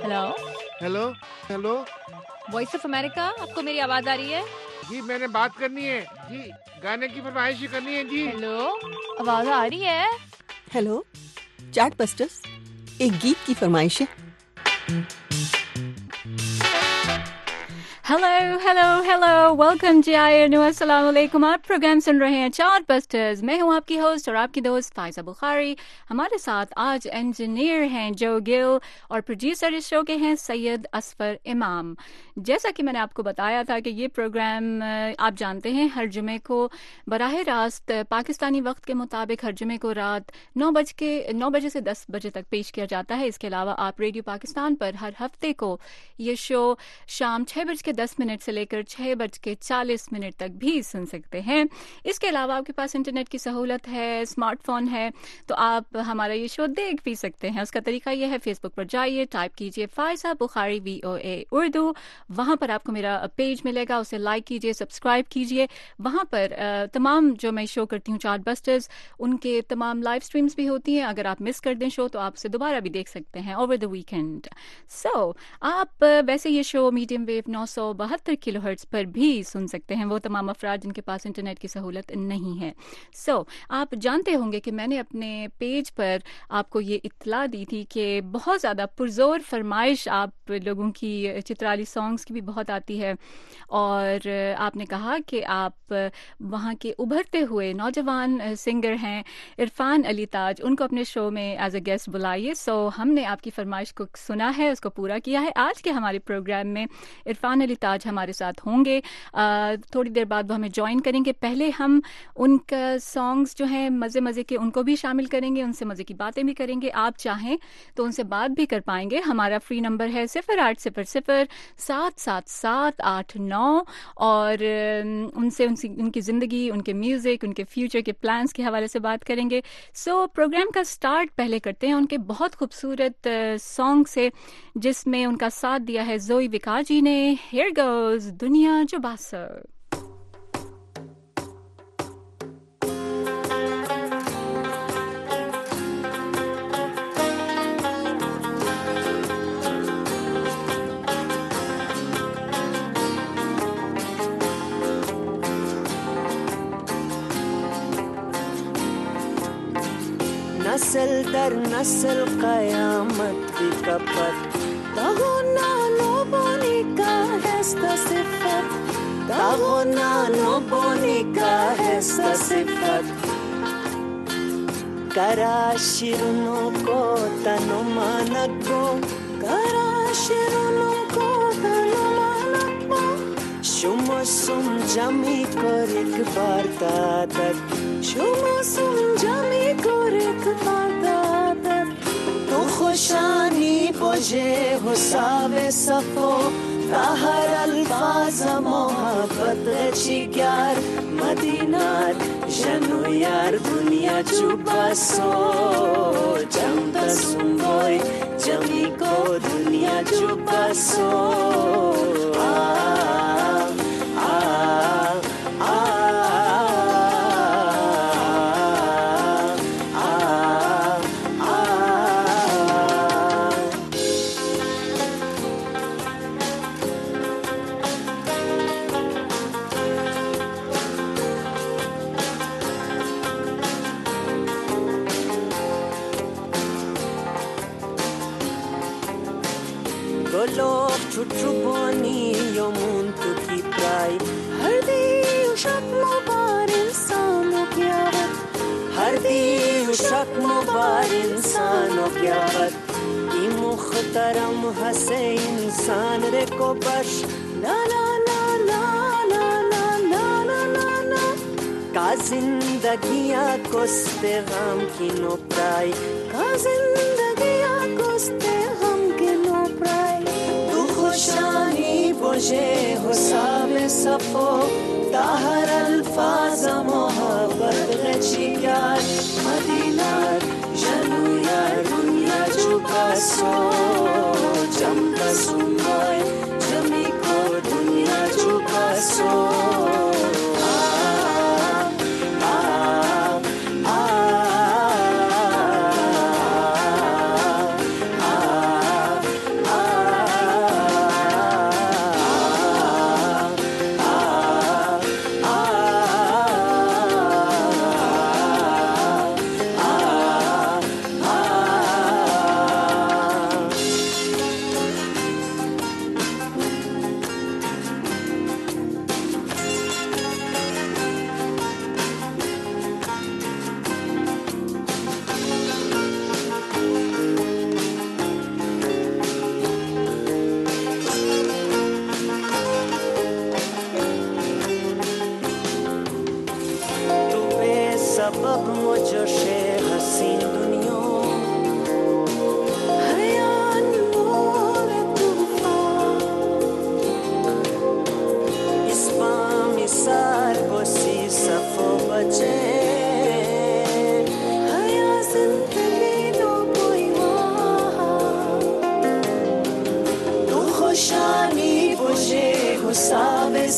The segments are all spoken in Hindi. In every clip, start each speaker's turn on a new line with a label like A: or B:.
A: Hello
B: hello hello
A: voice of America, आपको मेरी आवाज आ रही है?
B: जी, मैंने बात करनी है जी, गाने की फरमाइश करनी है जी।
A: हेलो, आवाज आ रही है?
C: हेलो चैट बस्टर्स, एक गीत की फरमाइश है।
A: Hello hello hello, welcome ji, अस्सलाम वालेकुम। आप प्रोग्राम सुन रहे हैं चार्ट बस्टर्स। मैं हूं आपकी होस्ट और आपकी दोस्त फायजा बुखारी। हमारे साथ आज इंजीनियर हैं जो गिल और प्रोड्यूसर इस शो के हैं सैयद असफर इमाम। जैसा कि मैंने आपको बताया था कि ये प्रोग्राम आप जानते हैं हर जुमे को बराह रास्त पाकिस्तानी वक्त के मुताबिक हर जुमे को रात 9 बजे से 10 बजे तक पेश किया जाता है। इसके अलावा आप रेडियो पाकिस्तान पर हर हफ्ते को ये शो शाम 6:10 से लेकर 6:40 तक भी सुन सकते हैं। इसके अलावा आपके पास इंटरनेट की सहूलत है, स्मार्टफोन है, तो आप हमारा ये शो देख भी सकते हैं। उसका तरीका यह है, फेसबुक पर जाइए, टाइप कीजिए फायजा बुखारी VOA उर्दू। वहाँ पर आपको मेरा पेज मिलेगा, उसे लाइक कीजिए, सब्सक्राइब कीजिए। वहाँ पर तमाम जो मैं शो करती हूँ चार्ट बस्टर्स, उनके तमाम लाइव स्ट्रीम्स भी होती हैं। अगर आप मिस कर दें शो तो आप उसे दोबारा भी देख सकते हैं ओवर द वीकेंड। सो आप वैसे ये शो मीडियम वेव 972 किलोहर्ट्ज पर भी सुन सकते हैं, वो तमाम अफराद जिनके पास इंटरनेट की सहूलत नहीं है। सो आप जानते होंगे कि मैंने अपने पेज पर आपको ये इत्तला दी थी कि बहुत ज़्यादा पुरजोर फरमाइश आप लोगों की चित्राली सॉन्ग्स की भी बहुत आती है, और आपने कहा कि आप वहाँ के उभरते हुए नौजवान सिंगर हैं इरफान अली ताज, उनको अपने शो में एज अ गेस्ट बुलाइए। सो हमने आपकी फरमाइश को सुना है, उसको पूरा किया है। आज के हमारे प्रोग्राम में इरफान अली ताज हमारे साथ होंगे। थोड़ी देर बाद वो हमें ज्वाइन करेंगे। पहले हम उनका सॉन्ग्स जो हैं मज़े मज़े के, उनको भी शामिल करेंगे, उनसे मज़े की बातें भी करेंगे। आप चाहें तो उनसे बात भी कर पाएंगे। हमारा फ्री नंबर है 0800-777-889, और उनसे उनकी ज़िंदगी, उनके म्यूज़िक, उनके फ्यूचर के प्लान्स के हवाले से बात करेंगे। सो प्रोग्राम का स्टार्ट पहले करते हैं उनके बहुत खूबसूरत सॉन्ग से, जिसमें उनका साथ दिया है जोई विकार जी ने। हियर गोज दुनिया जो बासर।
D: नस्ल दर नस्ल क़यामत की कपत ताहो नानो बोनिका हैस्ता सिफत ताहो नानो बोनिका हैस्ता सिफत कराशिरुनो को तनो मानको कराशिरुनो को तनो मानको शुमसुम जमी कोरिक बारतादत शुमसुम जमी कोरिक बारतादत तो खुशानी बोझे हुसावे सफो ताहर अल्फाज मोहब्बत चिग्यार मदीनार जनु यार दुनिया चुबासो जमदा सुंबोय जमी को दुनिया चुबासो Chutruboni yomun tuki prai har di ushak mubar insano kya bat har di ushak mubar insano kya bat ki mukhtaram hase insan re ko bash la la la la la la la la la la ka zindagiya koste gham ki no prai ka zindagiya koste gham ki no prai शानी बोझे हुसावे सफो ताहर अल्फाज मोहब्बत चिग्यार मदीनार जनु यार दुनिया चुबासो जमदा सुंबोय जमी को दुनिया चुबासो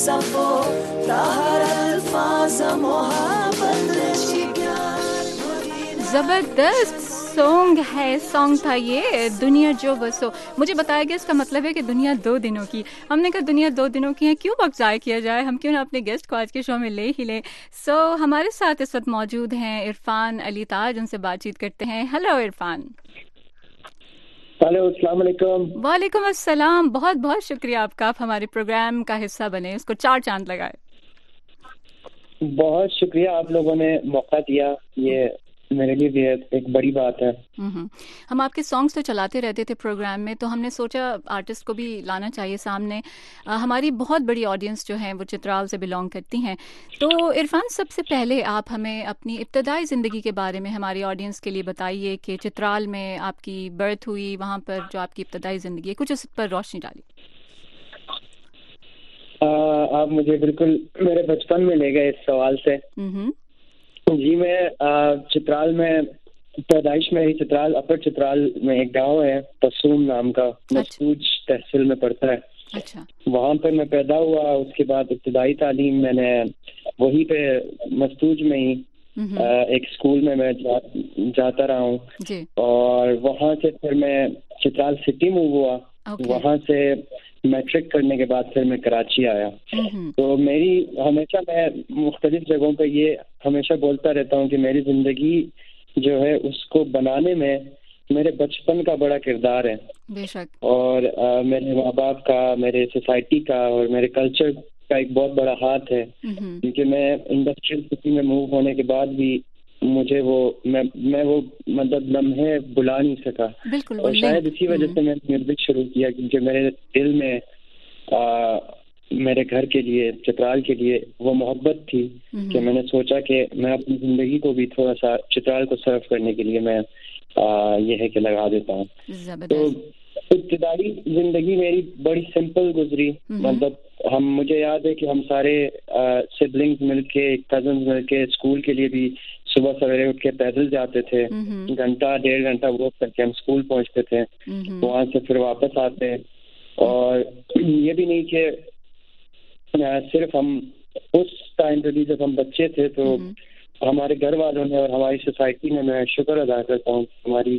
D: सफो ताहर अल्फाज मोहब्बत शिकार
A: जबरदस्त सॉन्ग था ये, दुनिया जो बसो। मुझे बताया गया इसका मतलब है कि दुनिया 2 दिनों की। हमने कहा दुनिया 2 दिनों की है, क्यों वक्त ज़ाया किया जाए, हम क्यों ना अपने गेस्ट को आज के शो में ले ही लें। हमारे साथ इस वक्त मौजूद हैं इरफान अली ताज, उनसे बातचीत करते हैं। हेलो इरफान।
E: हेलो, अस्सलाम वालेकुम।
A: वालेकुम अस्सलाम। बहुत बहुत शुक्रिया आपका, आप हमारे प्रोग्राम का हिस्सा बने, उसको 4 चांद लगाए।
E: बहुत शुक्रिया, आप लोगों ने मौका दिया, ये मेरे लिए भी एक बड़ी बात है।
A: हम आपके सॉन्ग्स तो चलाते रहते थे प्रोग्राम में, तो हमने सोचा आर्टिस्ट को भी लाना चाहिए सामने। हमारी बहुत बड़ी ऑडियंस जो है वो चित्राल से बिलोंग करती हैं। तो इरफान, सबसे पहले आप हमें अपनी इब्तदाई ज़िंदगी के बारे में हमारी ऑडियंस के लिए बताइए कि चित्राल में आपकी बर्थ हुई, वहाँ पर जो आपकी इब्तदाई ज़िंदगी है, कुछ उस पर रोशनी डाली।
E: आप मुझे बिल्कुल मेरे बचपन में ले गए इस सवाल से। जी, मैं चित्राल में पैदाइश मेरी चित्राल, अपर चित्राल में एक गांव है तसूम नाम का, मस्तूज तहसील में पड़ता है।
A: अच्छा। वहाँ
E: पर मैं पैदा हुआ। उसके बाद इब्तदाई तालीम मैंने वहीं पे मस्तूज में ही एक स्कूल में मैं जाता रहा हूँ, और वहाँ से फिर मैं चित्राल सिटी मूव हुआ। वहाँ से मैट्रिक करने के बाद फिर मैं कराची आया। तो मेरी हमेशा, मैं मुख्तलिफ जगहों पे ये हमेशा बोलता रहता हूँ कि मेरी जिंदगी जो है उसको बनाने में मेरे बचपन का बड़ा किरदार है।
A: बेशक।
E: और मेरे माँ बाप का, मेरे सोसाइटी का और मेरे कल्चर का एक बहुत बड़ा हाथ है, क्योंकि मैं इंडस्ट्रियल सिटी में मूव होने के बाद भी मुझे मैं वो मतलब लम्हे बुला नहीं सका।
A: बिल्कुल।
E: और शायद इसी वजह से मैंने म्यूजिक शुरू किया, क्योंकि मेरे दिल में मेरे घर के लिए, चित्राल के लिए वो मोहब्बत थी कि मैंने सोचा कि मैं अपनी जिंदगी को भी थोड़ा सा चित्राल को सर्व करने के लिए मैं ये है कि लगा देता हूँ। तो इब्तिदाई जिंदगी मेरी बड़ी सिंपल गुजरी। मतलब मुझे याद है कि हम सारे सिबलिंग्स मिलके, कजन्स मिलके स्कूल के लिए भी सुबह सवेरे उठ के पैदल जाते थे। घंटा 1.5 घंटा वॉक करके हम स्कूल पहुंचते थे। वहां से फिर वापस आते। और ये भी नहीं कि सिर्फ हम उस टाइम पे भी, जब हम बच्चे थे तो हमारे घर वालों ने और हमारी सोसाइटी ने, मैं शुक्र अदा करता हूँ,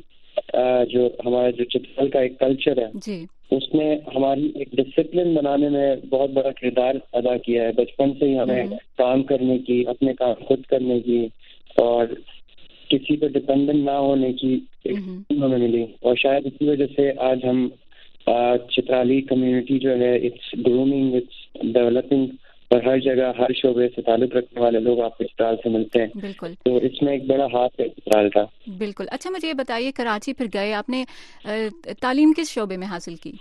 E: हमारा जो चित्राल का एक कल्चर है उसने हमारी एक डिसिप्लिन बनाने में बहुत बड़ा किरदार अदा किया है। बचपन से ही हमें काम करने की, अपने काम खुद करने की और किसी पर डिपेंडेंट ना होने की हमें मिली। और शायद इसी वजह से आज हम चित्राली कम्युनिटी जो है, इट्स ग्रूमिंग, इट्स डेवलपिंग, और हर जगह हर शोबे से ताल्लुक रखने वाले लोग आपको चित्राल से मिलते हैं।
A: बिल्कुल।
E: तो इसमें एक बड़ा हाथ है चित्राल का।
A: बिल्कुल। अच्छा, मुझे ये बताइए, कराची फिर गए आपने, तालीम किस शोबे में हासिल की?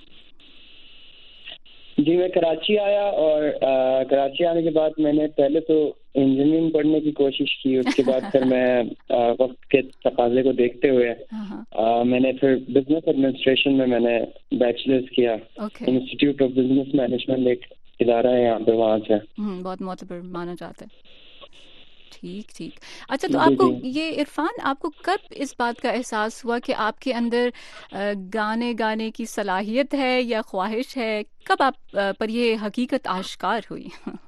E: जी, मैं कराची आया और कराची आने के बाद मैंने पहले तो इंजीनियरिंग पढ़ने की कोशिश की। उसके बाद फिर मैं वक्त के तकाजे को देखते हुए मैंने फिर बिजनेस एडमिनिस्ट्रेशन में मैंने बैचलर्स किया। इंस्टीट्यूट ऑफ बिजनेस मैनेजमेंट एक इदारा है यहाँ पे, वहाँ से।
A: बहुत मोतबर माना जाता है। ठीक। अच्छा, तो आपको ये इरफान, आपको कब इस बात का एहसास हुआ कि आपके अंदर गाने की सलाहियत है या ख्वाहिश है? कब आप पर ये हकीकत आश्कार हुई?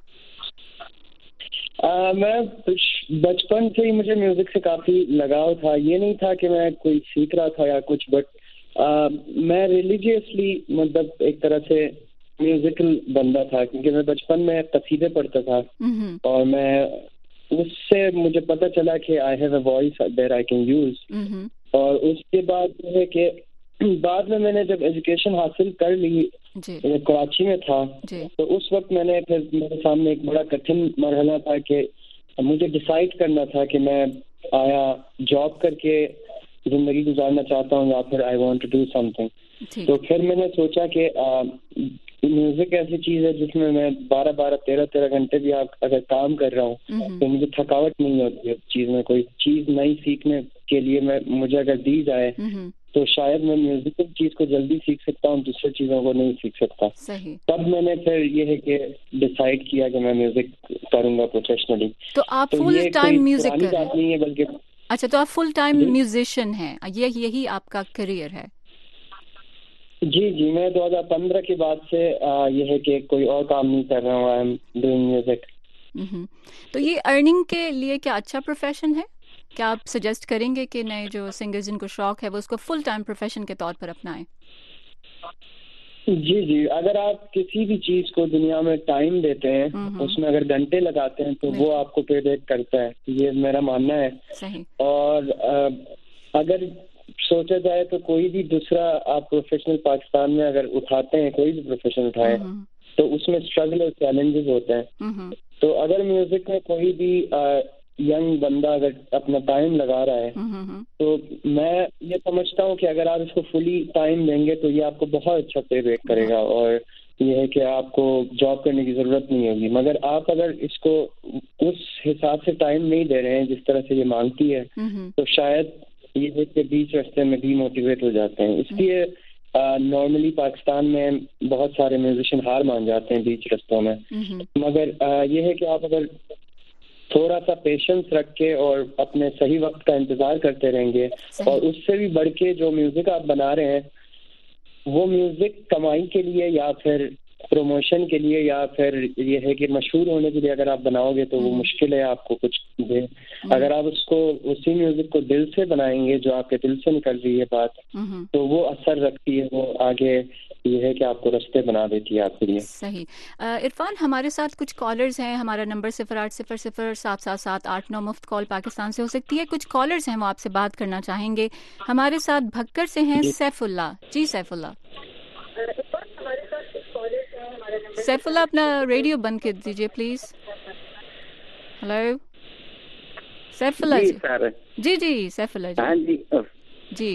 E: मैं बचपन से ही मुझे म्यूजिक से काफी लगाव था। ये नहीं था कि मैं कोई सीख रहा था या कुछ, बट मैं रिलीजियसली, मतलब एक तरह से म्यूजिकल बंदा था, क्योंकि मैं बचपन में कसीदे पढ़ता था और मैं उससे मुझे पता चला कि I have a voice that I can use. और उसके बाद जो है कि बाद में मैंने जब एजुकेशन हासिल कर ली, कराची में था, तो उस वक्त मेरे सामने एक बड़ा कठिन मरहला था कि मुझे डिसाइड करना था कि मैं आया जॉब करके जिंदगी गुजारना चाहता हूँ या फिर I want to do something. तो फिर मैंने सोचा कि म्यूजिक ऐसी चीज है जिसमें मैं 12-12, 13-13 घंटे भी अगर काम कर रहा हूँ तो मुझे थकावट नहीं होती है चीज में। कोई चीज नई सीखने के लिए मुझे अगर दी जाए तो शायद मैं म्यूजिकल चीज को जल्दी सीख सकता हूँ, दूसरी चीजों को नहीं सीख सकता।
A: सही।
E: तब मैंने फिर ये है कि डिसाइड किया कि मैं म्यूजिक करूंगा प्रोफेशनली।
A: तो आप फुल टाइम म्यूजिक
E: नहीं है बल्कि।
A: अच्छा, तो आप फुल टाइम म्यूजिशियन हैं, यही आपका करियर है?
E: जी मैं 2015 के बाद से ये है कि कोई और काम नहीं कर रहा हूँ। I am doing music.
A: तो ये अर्निंग के लिए क्या अच्छा प्रोफेशन है? क्या आप सजेस्ट करेंगे कि नए जो सिंगर्स जिनको शौक है वो उसको फुल टाइम प्रोफेशन के तौर पर अपनाएं?
E: जी अगर आप किसी भी चीज को दुनिया में टाइम देते हैं, उसमें अगर घंटे लगाते हैं तो वो आपको पे बैक करता है, ये मेरा मानना है।
A: सही। और
E: अगर सोचा जाए तो कोई भी दूसरा आप प्रोफेशनल पाकिस्तान में अगर उठाते हैं, कोई भी प्रोफेशन उठाए तो उसमें स्ट्रगल और चैलेंजेस होते हैं। तो अगर म्यूजिक में कोई भी यंग बंदा अगर अपना टाइम लगा रहा है तो मैं ये समझता हूँ कि अगर आप इसको फुली टाइम देंगे तो ये आपको बहुत अच्छा पे बैक करेगा, और ये है कि आपको जॉब करने की जरूरत नहीं होगी। मगर आप अगर इसको उस हिसाब से टाइम नहीं दे रहे हैं जिस तरह से ये मांगती है तो शायद ये है कि बीच रास्ते में डीमोटिवेट हो जाते हैं। इसलिए नॉर्मली पाकिस्तान में बहुत सारे म्यूजिशियन हार मान जाते हैं बीच रास्तों में। मगर ये है कि आप अगर थोड़ा सा पेशेंस रख के और अपने सही वक्त का इंतजार करते रहेंगे, और उससे भी बढ़ के जो म्यूजिक आप बना रहे हैं वो म्यूजिक कमाई के लिए या फिर प्रमोशन के लिए या फिर ये है कि मशहूर होने के लिए अगर आप बनाओगे तो वो मुश्किल है आपको कुछ दे। अगर आप उसको उसी म्यूजिक को दिल से बनाएंगे, जो आपके दिल से निकल रही है बात, तो वो असर रखती है, वो आगे ये है कि आपको रास्ते बना देती है आपके लिए।
A: सही। इरफान, हमारे साथ कुछ कॉलर्स हैं। हमारा नंबर 0800077789 मुफ्त कॉल पाकिस्तान से हो सकती है। कुछ कॉलर्स हैं वो आपसे बात करना चाहेंगे। हमारे साथ भक्कर से हैं सैफुल्ला। जी सैफुल्ला। सैफुल्ला, अपना रेडियो बंद कर दीजिए प्लीज। हेलो सैफुल्ला जी। जी सैफुल्ला जी।
F: हाँ जी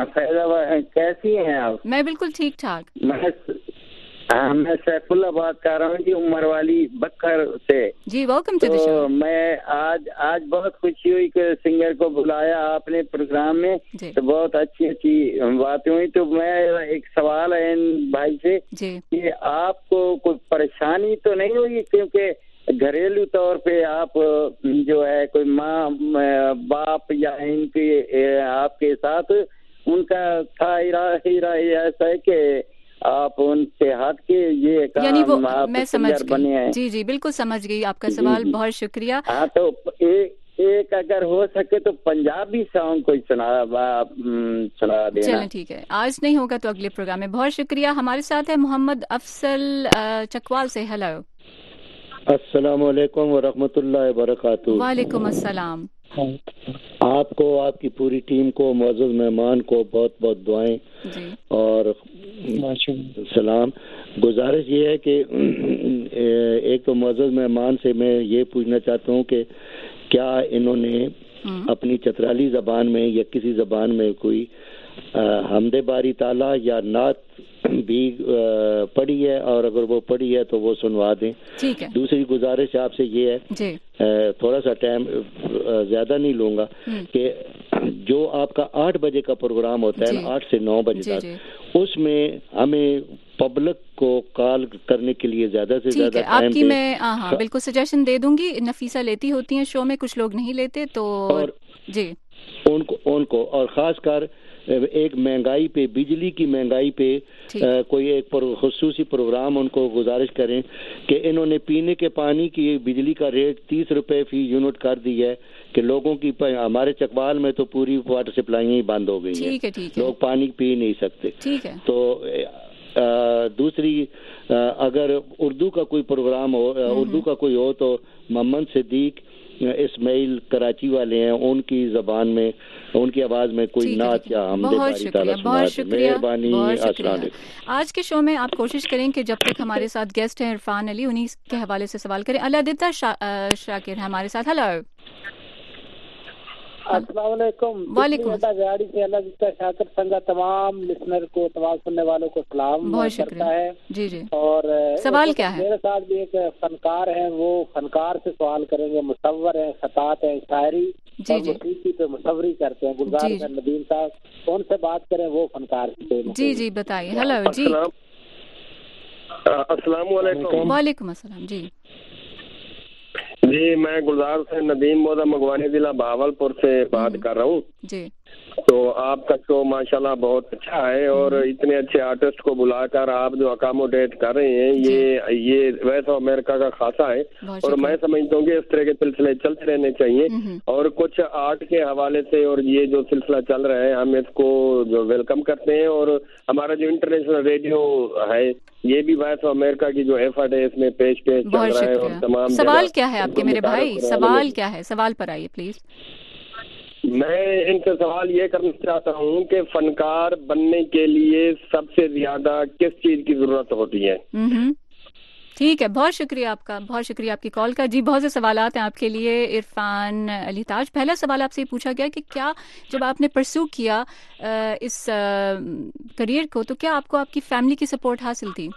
F: कैसी हैं आप?
A: मैं बिल्कुल ठीक ठाक।
F: मैं सैफुल्ला बात कर रहा हूँ जी, उमर वाली बक्कर से।
A: जी वेलकम टू द शो।
F: मैं आज बहुत खुशी हुई कि सिंगर को बुलाया आपने प्रोग्राम में, तो बहुत अच्छी बातें हुई। तो मैं एक सवाल है इन भाई से कि आपको कोई परेशानी तो नहीं हुई, क्योंकि घरेलू तौर पे आप जो है कोई माँ बाप या इनके आपके साथ उनका था इरादा ऐसा है कि आप उनसे हट के ये काम,
A: यानी वो मैं समझ
F: बने हैं?
A: जी बिल्कुल समझ गई आपका सवाल। बहुत शुक्रिया।
F: हाँ, तो एक अगर हो सके तो पंजाबी सॉन्ग कोई सुना देना।
A: चलें ठीक है, आज नहीं होगा तो अगले प्रोग्राम में। बहुत शुक्रिया। हमारे साथ है मोहम्मद अफसल चकवाल से। हेलो
G: अस्सलाम वालेकुम व रहमतुल्लाहि व बरकातुहू।
A: वालेकुम अस्सलाम।
G: आपको, आपकी पूरी टीम को, मुअज़्ज़ज़ मेहमान को बहुत बहुत दुआएं और सलाम। गुजारिश ये है कि एक तो मुअज़्ज़ज़ मेहमान से मैं ये पूछना चाहता हूँ कि क्या इन्होंने अपनी चतराली ज़बान में या किसी ज़बान में कोई हमदे बारी ताला या नात भी पढ़ी है, और अगर वो पढ़ी है तो वो सुनवा दें।
A: ठीक है।
G: दूसरी गुजारिश आपसे ये है, थोड़ा सा टाइम ज्यादा नहीं लूंगा, कि जो आपका 8 बजे का प्रोग्राम होता है 8 से 9 बजे तक, उसमें हमें पब्लिक को कॉल करने के लिए ज्यादा से ज्यादा टाइम
A: आपकी मैं बिल्कुल सजेशन दे दूंगी। नफीसा लेती होती हैं शो में, कुछ लोग नहीं लेते, तो
G: और
A: जी
G: उनको और खासकर एक महंगाई पे, बिजली की महंगाई पे कोई एक खुसूसी प्रोग्राम उनको गुजारिश करें कि इन्होंने पीने के पानी की बिजली का रेट 30 रुपए फी यूनिट कर दी है, कि लोगों की हमारे चकवाल में तो पूरी वाटर सप्लाई ही बंद हो गई है।
A: ठीक है।
G: लोग पानी पी नहीं सकते।
A: ठीक है।
G: तो दूसरी, अगर उर्दू का कोई प्रोग्राम हो, उर्दू का कोई हो, तो मोहम्मद सिद्दीक इस्माइल कराची वाले हैं, उनकी जबान में, उनकी आवाज में कोई नाच या हमदे बारी ताला सुना दे। मेहरबानी। अस्सलाम।
A: आज के शो में आप कोशिश करें कि जब तक हमारे साथ गेस्ट हैं इरफान अली, उन्हीं के हवाले से सवाल करें। अलादिता शाकिर है हमारे साथ। हेलो
H: अस्सलाम वालेकुम।
A: वालेकुम।
H: गाड़ी से अलादिता शाकिर संगा तमाम लिसनर को, तमाम सुनने वालों को सलाम करता है।
A: जी।
H: और
A: सवाल क्या है?
H: मेरे साथ भी एक फनकार है, वो फनकार से सवाल करेंगे। मुसव्वर है, खतात है, शायरी और मौसीकी पे मुसव्वरी करते हैं, गुलजार नदीम साहब। कौन से बात करें वो फनकार से?
A: जी बताइए। हेलो जी।
I: अस्सलाम वालेकुम।
A: वालेकुम अस्सलाम।
I: जी, मैं गुलजार से नदीम मोदा मगवानी जिला भावलपुर से बात कर रहा हूँ।
A: जी।
I: तो आपका शो माशाल्लाह बहुत अच्छा है और इतने अच्छे आर्टिस्ट को बुलाकर आप जो अकोमोडेट कर रहे हैं ये वैसे अमेरिका का खासा है और मैं समझता हूँ कि इस तरह के सिलसिले चलते रहने चाहिए और कुछ आर्ट के हवाले से और ये जो सिलसिला चल रहा है हम इसको जो वेलकम करते हैं और हमारा जो इंटरनेशनल रेडियो है ये भी वॉइस ऑफ अमेरिका की जो एफर्ट है इसमें पेश चल रहा है और तमाम
A: सवाल क्या है आपके मेरे भाई, सवाल क्या है, सवाल पर आइए प्लीज।
I: मैं इनसे सवाल ये करना चाहता हूँ कि फनकार बनने के लिए सबसे ज्यादा किस चीज की जरूरत होती है?
A: ठीक है, बहुत शुक्रिया आपका, बहुत शुक्रिया आपकी कॉल का। जी बहुत से सवालात हैं आपके लिए इरफान अली ताज। पहला सवाल आपसे पूछा गया कि क्या जब आपने परस्यू किया इस करियर को तो क्या आपको आपकी फैमिली की सपोर्ट हासिल थी?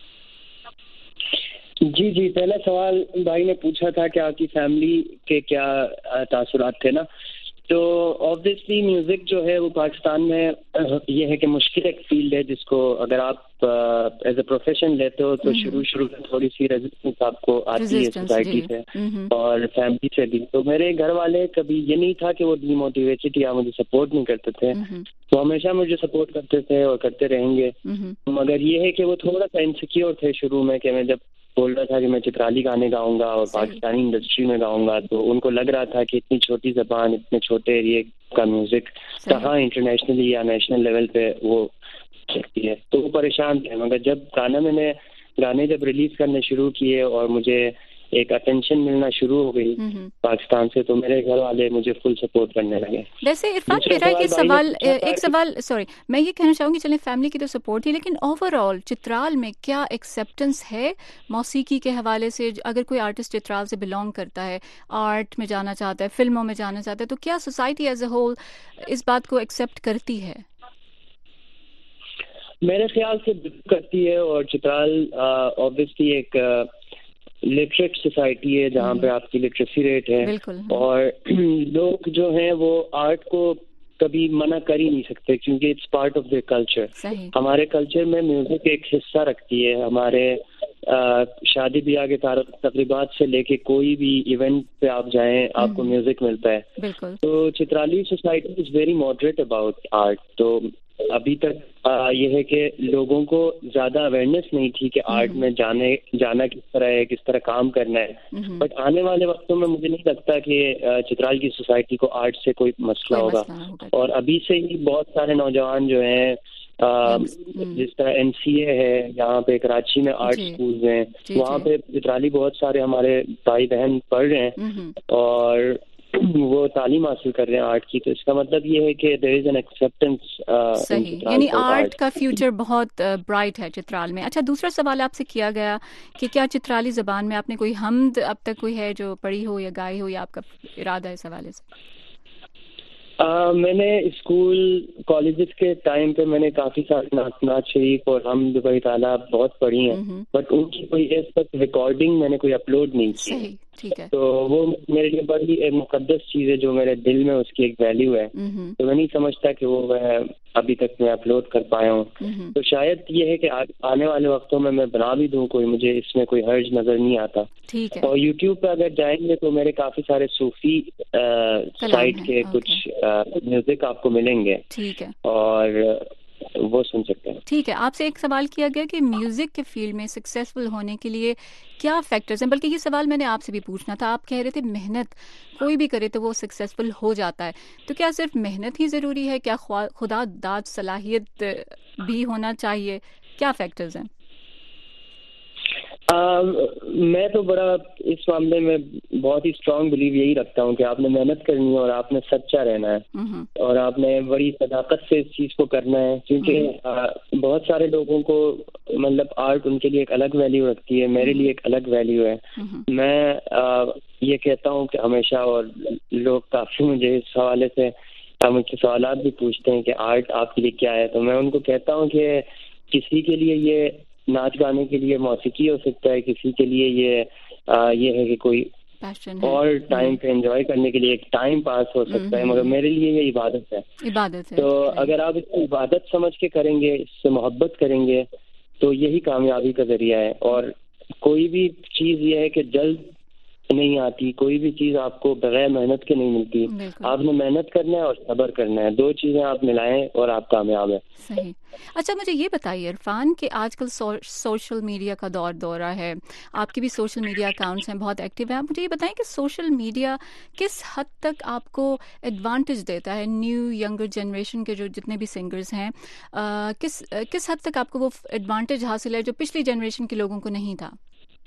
E: जी पहला सवाल भाई ने पूछा था कि आपकी फैमिली के क्या तासुरात थे ना, तो ऑब्वियसली म्यूजिक जो है वो पाकिस्तान में ये है कि मुश्किल एक फील्ड है जिसको अगर आप एज अ प्रोफेशन लेते हो तो शुरू में थोड़ी सी रेजिस्टेंस आपको आती है सोसाइटी से और फैमिली से भी। तो मेरे घर वाले कभी ये नहीं था कि वो डीमोटिवेटेड या मुझे सपोर्ट नहीं करते थे, तो हमेशा मुझे सपोर्ट करते थे और करते रहेंगे। मगर ये है कि वो थोड़ा सा इनसिक्योर थे शुरू में कि मैं जब बोल रहा था कि मैं चित्राली गाने गाऊंगा और पाकिस्तानी इंडस्ट्री में गाऊंगा तो उनको लग रहा था कि इतनी छोटी ज़बान, इतने छोटे एरिया का म्यूजिक कहाँ इंटरनेशनली या नेशनल लेवल पे वो सकती है, तो वो परेशान थे। मगर जब गाने जब रिलीज करने शुरू किए और मुझे एक अटेंशन मिलना शुरू हो गई पाकिस्तान से, तो मेरे घर वाले मुझे फुल सपोर्ट करने लगे।
A: वैसे इरफान मेरा एक सवाल सॉरी मैं ये कहना चाहूंगी, चलें फैमिली की तो सपोर्ट थी लेकिन ओवरऑल चित्राल में क्या एक्सेप्टेंस है मौसीकी के हवाले से? अगर कोई आर्टिस्ट चित्राल से बिलोंग करता है, आर्ट में जाना चाहता है, फिल्मों में जाना चाहता है, तो क्या सोसाइटी एज ए होल इस बात को एक्सेप्ट करती है?
E: मेरे ख्याल से करती है और चित्राल ऑब्वियसली एक लिटरेट सोसाइटी है जहाँ पे आपकी लिटरेसी रेट है और लोग जो हैं वो आर्ट को कभी मना कर ही नहीं सकते क्योंकि it's part of the culture. हमारे कल्चर में म्यूजिक एक हिस्सा रखती है। हमारे शादी ब्याह के तकरीबात से लेके कोई भी इवेंट पे आप जाएं आपको म्यूजिक मिलता है। तो Chitrali society is very moderate about art. तो अभी तक ये है कि लोगों को ज्यादा अवेयरनेस नहीं थी कि आर्ट में जाना किस तरह है, किस तरह काम करना है। बट आने वाले वक्तों में मुझे नहीं लगता कि चित्राल की सोसाइटी को आर्ट से कोई मसला होगा। और अभी से ही बहुत सारे नौजवान जो हैं जिस तरह NCA है, यहाँ पे कराची में आर्ट स्कूल हैं, वहाँ पे चित्राली बहुत सारे हमारे भाई बहन पढ़ रहे हैं और वो तालीम हासिल कर रहे हैं आर्ट की। तो इसका मतलब ये है कि देयर इज एन एक्सेप्टेंस।
A: सही, यानी आर्ट का फ्यूचर बहुत ब्राइट है चित्राल में। अच्छा, दूसरा सवाल आपसे किया गया कि क्या चित्राली ज़बान में आपने कोई हमद अब तक कोई है जो पढ़ी हो या गाई हो, या आपका इरादा है इस हवाले से?
E: मैंने स्कूल कॉलेजेस के टाइम पे मैंने काफी सारे नात शरीफ और हमद बड़ी ताला बहुत पढ़ी हैं, बट उनकी कोई इस तक रिकॉर्डिंग मैंने कोई अपलोड नहीं की।
A: ठीक है।
E: तो वो मेरे लिए बड़ी एक मुकद्दस चीज है जो मेरे दिल में उसकी एक वैल्यू है। तो मैं नहीं समझता कि वो मैं अभी तक मैं अपलोड कर पाया हूँ। तो शायद ये है कि आने वाले वक्तों में मैं बना भी दूँ कोई, मुझे इसमें कोई हर्ज नजर नहीं आता।
A: ठीक है।
E: और यूट्यूब पे अगर जाएंगे तो मेरे काफी सारे सूफी साइड के कुछ म्यूजिक आपको मिलेंगे।
A: ठीक है।
E: और वो सुन सकते हैं।
A: ठीक है। आपसे एक सवाल किया गया कि म्यूजिक के फील्ड में सक्सेसफुल होने के लिए क्या फैक्टर्स हैं, बल्कि ये सवाल मैंने आपसे भी पूछना था। आप कह रहे थे मेहनत कोई भी करे तो वो सक्सेसफुल हो जाता है, तो क्या सिर्फ मेहनत ही जरूरी है? क्या खुदा दाद सलाहियत भी होना चाहिए? क्या फैक्टर्स हैं?
E: मैं तो बड़ा इस मामले में बहुत ही स्ट्रांग बिलीव यही रखता हूँ कि आपने मेहनत करनी है और आपने सच्चा रहना है और आपने बड़ी सदाकत से इस चीज को करना है। क्योंकि बहुत सारे लोगों को मतलब आर्ट उनके लिए एक अलग वैल्यू रखती है, मेरे लिए एक अलग वैल्यू है। मैं ये कहता हूँ कि हमेशा, और लोग काफी मुझे इस हवाले से मुझसे सवाल भी पूछते हैं कि आर्ट आपके लिए क्या है, तो मैं उनको कहता हूँ कि किसी के लिए ये नाच गाने के लिए मौसीकी हो सकता है, किसी के लिए ये है कि कोई और टाइम पे एंजॉय करने के लिए एक टाइम पास हो सकता है, मगर मेरे लिए ये इबादत है। तो अगर आप इसको इबादत समझ के करेंगे, इससे मोहब्बत करेंगे, तो यही कामयाबी का जरिया है। और कोई भी चीज ये है कि जल्द नहीं आती, कोई भी चीज आपको बगैर मेहनत के नहीं मिलती। आपने मेहनत करना है और सब्र करना है, दो चीजें आप मिलाएं और आप कामयाब है।
A: सही। अच्छा मुझे ये बताइए इरफान कि आजकल सोशल मीडिया का दौरा है, आपके भी सोशल मीडिया अकाउंट्स हैं, बहुत एक्टिव हैं। आप मुझे ये बताएं कि सोशल मीडिया किस हद तक आपको एडवांटेज देता है, न्यू यंगर जनरेशन के जो जितने भी सिंगर्स हैं, किस हद तक आपको वो एडवांटेज हासिल है जो पिछली जनरेशन के लोगों को नहीं था?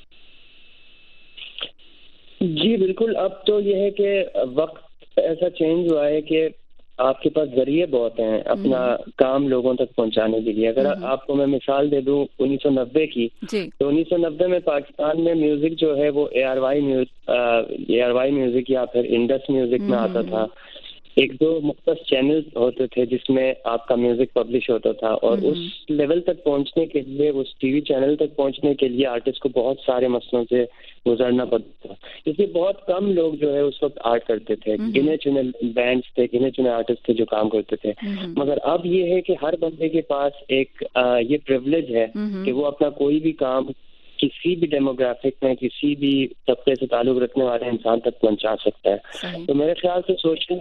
E: जी बिल्कुल, अब तो ये है कि वक्त ऐसा चेंज हुआ है कि आपके पास जरिए बहुत हैं अपना काम लोगों तक पहुंचाने के लिए। अगर आपको मैं मिसाल दे दूं 1990 की, तो 1990 में पाकिस्तान में म्यूजिक जो है वो ARY म्यूजिक या फिर इंडस म्यूजिक में आता था। एक दो मुख्तलिफ चैनल होते थे जिसमें आपका म्यूजिक पब्लिश होता था, और उस लेवल तक पहुंचने के लिए, उस टीवी चैनल तक पहुंचने के लिए आर्टिस्ट को बहुत सारे मसलों से गुजरना पड़ता था। इसलिए बहुत कम लोग जो है उस वक्त आर्ट करते थे, गिने चुने बैंड्स थे, गिने चुने आर्टिस्ट थे जो काम करते थे। मगर अब ये है कि हर बंदे के पास एक ये प्रिविलेज है कि वो अपना कोई भी काम किसी भी डेमोग्राफिक में, किसी भी तबके से ताल्लुक रखने वाले इंसान तक पहुंचा सकता है। तो मेरे ख्याल से सोशल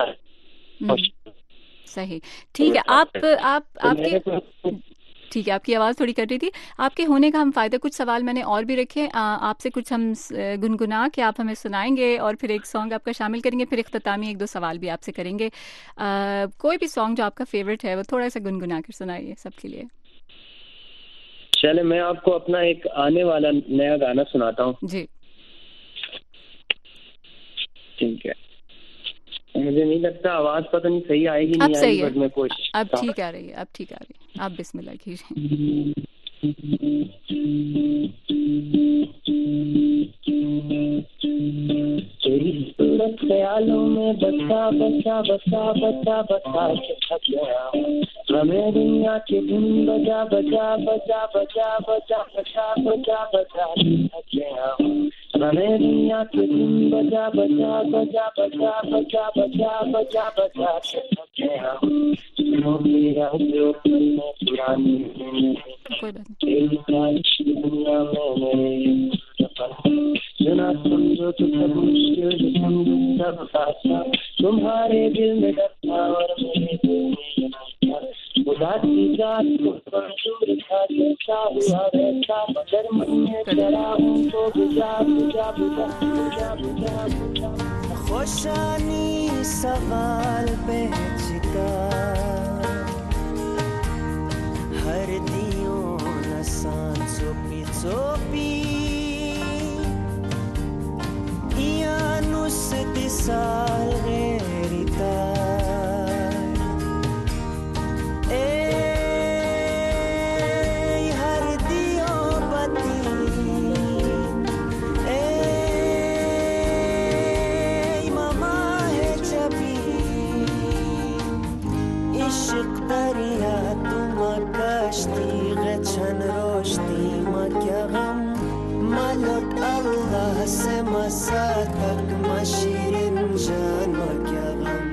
A: सही। ठीक है, आपकी ठीक है, आपकी आवाज़ थोड़ी कट रही थी। आपके होने का हम फ़ायदा, कुछ सवाल मैंने और भी रखे, आपसे कुछ हम गुनगुना के आप हमें सुनाएंगे और फिर एक सॉन्ग आपका शामिल करेंगे, फिर इख्तितामी एक दो सवाल भी आपसे करेंगे। कोई भी सॉन्ग जो आपका फेवरेट है वो थोड़ा सा गुनगुना कर सुनाइए सबके लिए।
E: चले, मैं आपको अपना एक आने वाला नया गाना सुनाता हूँ।
A: जी
E: ठीक है। मुझे नहीं लगता आवाज पता नहीं सही आएगी,
A: नहीं
E: आएगी, बट मैं कोशिश।
A: अब ठीक आ रही है, अब ठीक आ रही है। आप बिस्मिल्लाह कीजिए।
E: तेरी सूरत ख्यालों में बसा बसा बसा बसा बसा के थक गया हूँ। मैं दुनिया के धुन बजा बजा बजा बजा बजा बजा बजा बजा के थक गया हूँ। मैं दुनिया के धुन बजा बजा बजा बजा बजा बजा बजा बजा के थक गया हूँ। पुरानी दुनिया में जना समझो तो सब मुश्किल, समझो सब आसान। तुम्हारे दिल में डरता और मेरे दिल में उदासी जात को मंजूर था, जैसा हुआ वैसा मगर मन में डरा हूँ तो बुझा बुझा बुझा बुझा बुझा बुझा।
D: खुशानी सवाल पेचीदा, हर दियों नसान चोपी चोपी Ianus disalgerita har diyo bati mama hai chabi ishq dariya tuma kashti gachan roshti ma kya gham malot Allah se masatak mashirin jan ma kya gham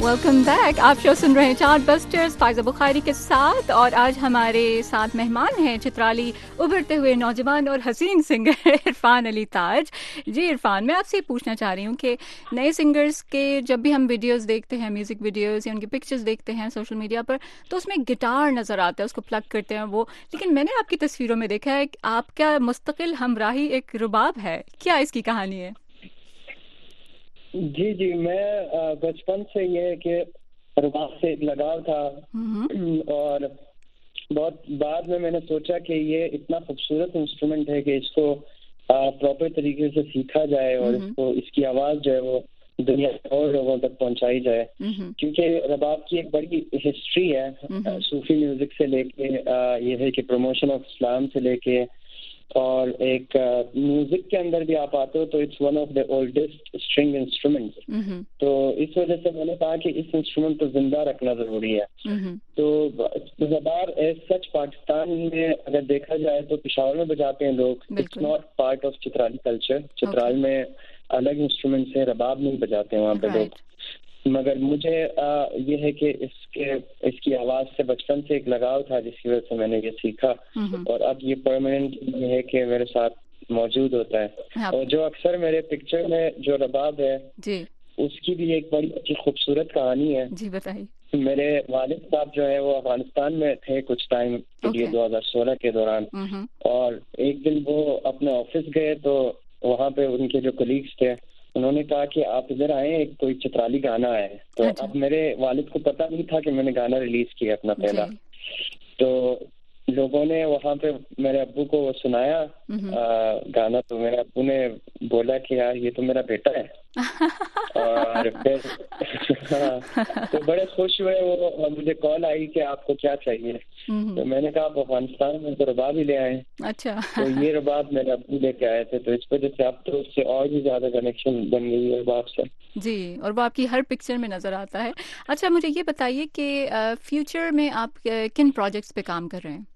A: welcome back. आप शो सुन रहे हैं चार्ट बस्टर्स फायजा बुखारी के साथ, और आज हमारे साथ मेहमान हैं चित्राली उभरते हुए नौजवान और हसीन सिंगर इरफान अली ताज। जी इरफान, मैं आपसे पूछना चाह रही हूँ कि नए सिंगर्स के जब भी हम वीडियोस देखते हैं, म्यूजिक वीडियोस या उनकी पिक्चर्स देखते हैं सोशल मीडिया पर, तो उसमें गिटार नजर आता है, उसको प्लग करते हैं वो, लेकिन मैंने आपकी तस्वीरों में देखा है कि आपका मुस्तकिल हमराही एक रुबाब है। क्या इसकी कहानी है?
E: जी जी, मैं बचपन से ये है कि रुबाब से एक लगाव था, और बहुत बाद में मैंने सोचा कि ये इतना खूबसूरत इंस्ट्रूमेंट है कि इसको प्रॉपर तरीके से सीखा जाए और इसको इसकी आवाज़ जो है वो दुनिया के और लोगों तक पहुंचाई जाए, क्योंकि रुबाब की एक बड़ी हिस्ट्री है, सूफी म्यूजिक से लेके ये है कि प्रमोशन ऑफ इस्लाम से लेके, और एक म्यूजिक के अंदर भी आप आते हो तो it's one of the oldest string instruments. तो इस वजह से मैंने कहा कि इस इंस्ट्रूमेंट को जिंदा रखना जरूरी है। तो ज़बार एज सच पाकिस्तान में अगर देखा जाए तो पेशावर में बजाते हैं लोग, it's not part of Chitrali culture. Chitral में अलग इंस्ट्रूमेंट्स हैं, रबाब नहीं बजाते हैं वहाँ पे लोग, मगर मुझे ये है कि इसकी आवाज़ से बचपन से एक लगाव था, जिसकी वजह से मैंने ये सीखा, और अब ये परमानेंट ये है कि मेरे साथ मौजूद होता है। और जो अक्सर मेरे पिक्चर में जो रबाब है जी, उसकी भी एक बड़ी अच्छी खूबसूरत कहानी है।
A: जी बताइए।
E: मेरे वालिद साहब जो है वो अफगानिस्तान में थे कुछ टाइम के लिए 2016 के दौरान, और एक दिन वो अपने ऑफिस गए तो वहाँ पे उनके जो कलीग्स थे उन्होंने कहा कि आप इधर आए, कोई चित्राली गाना है। तो अब मेरे वालिद को पता नहीं था कि मैंने गाना रिलीज किया अपना पहला, तो लोगों ने वहाँ पे मेरे अब्बू को वो सुनाया गाना, तो मेरे अब्बू ने बोला कि यार ये तो मेरा बेटा है। और फिर तो बड़े खुश हुए वो, मुझे कॉल आई कि आपको क्या चाहिए, तो मैंने कहा आप अफगानिस्तान में तो रबाब ही ले आए।
A: अच्छा।
E: तो ये रबाब मेरे अब्बू लेके आए थे, तो इस वजह से अब तो उससे और भी ज्यादा कनेक्शन बन गई है रबाब से।
A: जी, और वो आपकी हर पिक्चर में नजर आता है। अच्छा, मुझे ये बताइए कि फ्यूचर में आप किन प्रोजेक्ट्स पे काम कर रहे हैं?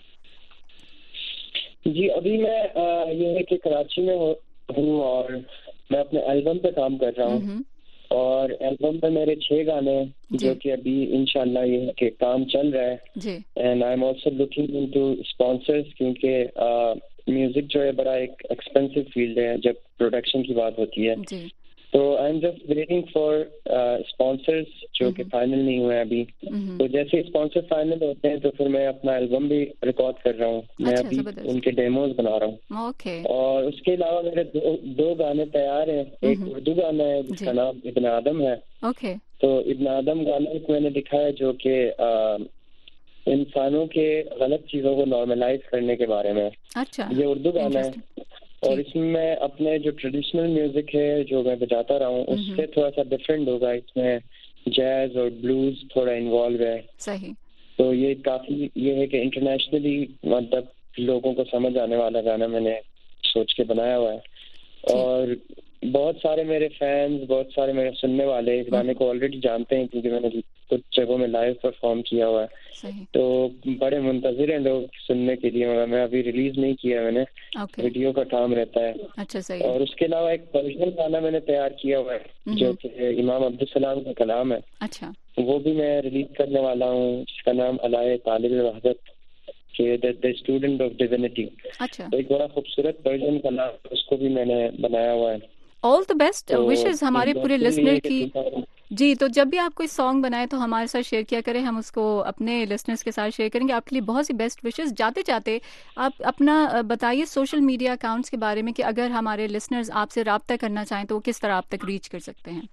E: जी अभी मैं ये है कि कराची में हूँ और मैं अपने एल्बम पे काम कर रहा हूँ, और एल्बम पे मेरे 6 गाने जो कि अभी इंशाल्लाह ये है कि काम चल रहा है। And I am also looking into sponsors, क्योंकि म्यूजिक जो है बड़ा एक एक्सपेंसिव फील्ड है जब प्रोडक्शन की बात होती है। तो I am just waiting for sponsors जो कि फाइनल नहीं हुए अभी। तो जैसे स्पॉन्सर फाइनल होते हैं तो फिर मैं अपना एल्बम भी रिकॉर्ड कर रहा हूँ। मैं अभी उनके डेमोज बना रहा हूँ। और उसके अलावा मेरे दो गाने तैयार हैं। एक उर्दू गाना है जिसका नाम इब्न आदम है। तो इब्न आदम गाना एक मैंने लिखा है जो कि इंसानों के गलत चीजों को नॉर्मलाइज करने के बारे में। ये उर्दू गाना है, और इसमें मैं अपने जो ट्रेडिशनल म्यूजिक है जो मैं बजाता रहा हूँ उससे थोड़ा सा डिफरेंट होगा। इसमें जैज और ब्लूज थोड़ा इन्वॉल्व है।
A: सही।
E: तो ये काफी ये है कि इंटरनेशनली मतलब लोगों को समझ आने वाला गाना मैंने सोच के बनाया हुआ है। और बहुत सारे मेरे फैंस, बहुत सारे मेरे सुनने वाले इस गाने को ऑलरेडी जानते हैं, क्योंकि मैंने कुछ जगहों में लाइव परफॉर्म किया हुआ है। तो बड़े मुंतजिर हैं लोग सुनने के लिए, मगर मैं अभी रिलीज नहीं किया, मैंने वीडियो का काम रहता है।
A: अच्छा, सही।
E: और उसके अलावा एक पर्शियन गाना मैंने तैयार किया हुआ है जो कि इमाम अब्दुल सलाम का कलाम है।
A: अच्छा।
E: वो भी मैं रिलीज करने वाला हूँ, जिसका नाम अलाए तालिब वहदत के द स्टूडेंट ऑफ डिविनिटी।
A: अच्छा।
E: तो एक बड़ा खूबसूरत पर्शियन कलाम, उसको भी मैंने बनाया हुआ है।
A: ऑल द बेस्ट विशेस हमारे पूरे लिसनर की। जी, तो जब भी आप कोई सॉन्ग बनाए तो हमारे साथ शेयर किया करें, हम उसको अपने लिसनर्स के साथ शेयर करेंगे। आपके लिए बहुत सी बेस्ट विशेस। जाते जाते आप अपना बताइए सोशल मीडिया अकाउंट्स के बारे में कि अगर हमारे लिसनर्स आपसे रब्ता करना चाहें तो वो किस तरह आप तक रीच कर सकते हैं?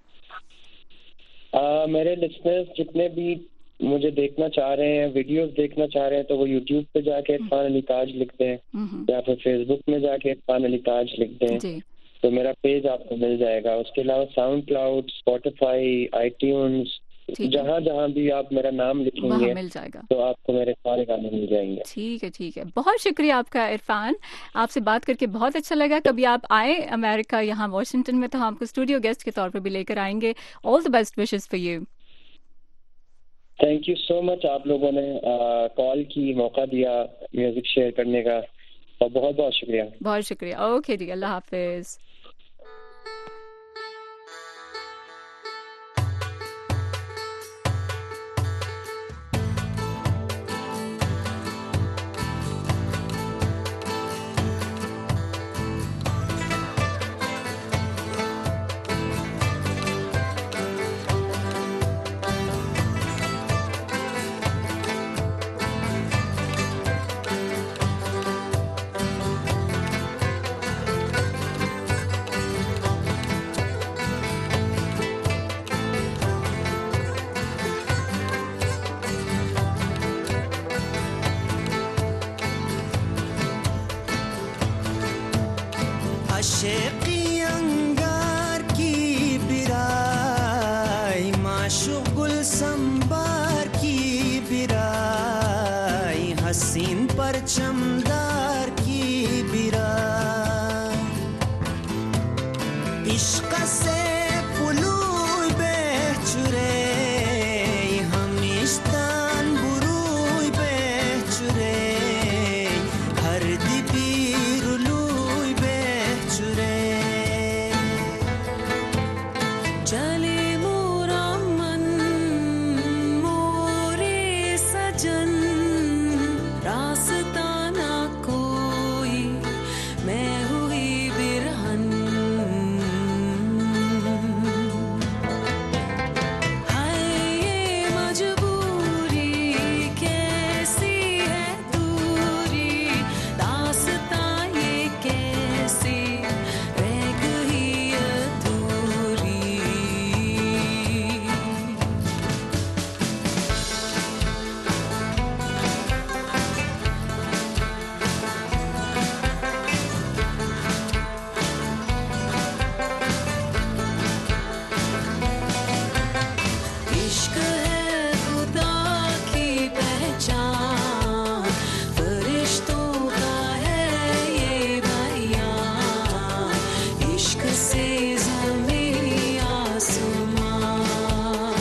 E: मेरे लिसनर्स जितने भी मुझे देखना चाह रहे हैं, वीडियोस देखना चाह रहे हैं, तो वो यूट्यूब पे जाके इरफान अली ताज लिखते हैं या फिर फेसबुक में जाके इरफान अली ताज लिखते हैं, तो मेरा पेज आपको मिल जाएगा। उसके अलावा साउंड क्लाउड, स्पॉटिफाई, आईट्यून्स, जहाँ जहाँ भी आप मेरा नाम लिखेंगे
A: मिल जाएगा,
E: तो आपको मेरे सारे गाने मिल जाएंगे।
A: ठीक है, ठीक है। बहुत शुक्रिया आपका इरफान, आपसे बात करके बहुत अच्छा लगा। कभी आप आए अमेरिका यहाँ वॉशिंगटन में तो हम आपको स्टूडियो गेस्ट के तौर पर भी लेकर आएंगे। All the best wishes for you.
E: Thank you so much, आप लोगों ने कॉल की, मौका दिया म्यूजिक शेयर करने का, और बहुत बहुत शुक्रिया।
A: बहुत शुक्रिया। ओके जी, अल्लाह हाफिज।
D: इश्क से पुलुय बेचुरे हमिश्तान बुरुय बेचुरे हर दिबीरुलुय बेचुरे चले मोरा मन मोरे सजन रास्ता ना कोई मैं हुई बिरहन हाय ये मजबूरी कैसी है दूरी दास्तां ये कैसी रह गई अधूरी इश्क है खुदा की पहचान फरिश्तों का है ये बयान इश्क से ज़मीं आसमां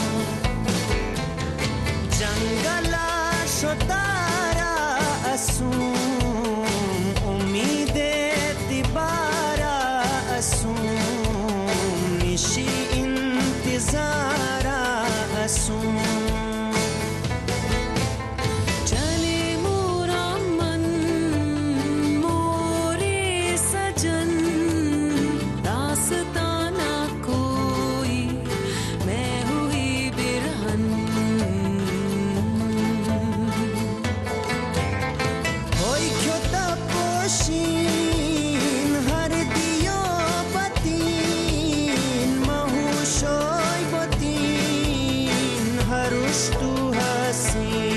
D: जंगला शतारा असूम उम्मीदे तिबारा असूम निशी इंतज़ारा असूम चले मोरा मन मोरे सजन रास्ता ना कोई मैं हुई बिरहन होई क्यों तपोशीन हर दियो बतीन महुशोय बतीन हरुष्टु हसीन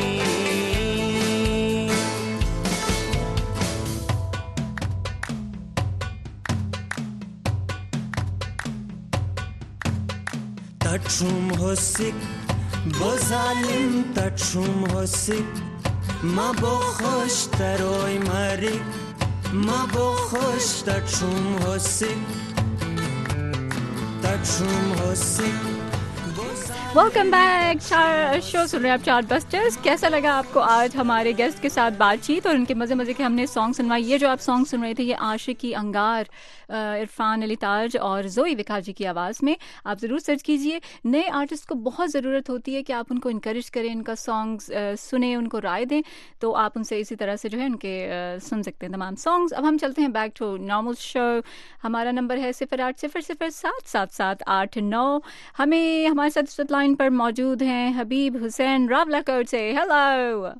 D: तट्रुम होसिक बोजालिम तट्रुम होसिक ما بخوش تروی مریک ما بخوش تچوم هسیک تچوم هسیک
A: वेलकम बैक शो सुन रहे हैं आप चार्ट बस्टर्स। कैसा लगा आपको आज हमारे गेस्ट के साथ बातचीत और उनके मज़े मज़े के हमने सॉन्ग सुनवाए। ये जो आप सॉन्ग सुन रहे थे ये आशिकी अंगार इरफान अली ताज और जोई विकास जी की आवाज़ में। आप ज़रूर सर्च कीजिए। नए आर्टिस्ट को बहुत ज़रूरत होती है कि आप उनको इनकरेज करें, उनका सॉन्ग्स सुने, उनको राय दें, तो आप उनसे इसी तरह से जो है उनके सुन सकते हैं तमाम सॉन्ग्स। अब हम चलते हैं बैक टू नॉर्मल शो। हमारा नंबर है 0800077889। हमें हमारे साथ लाइन पर मौजूद हैं हबीब हुसैन रावला कोट से। हेलो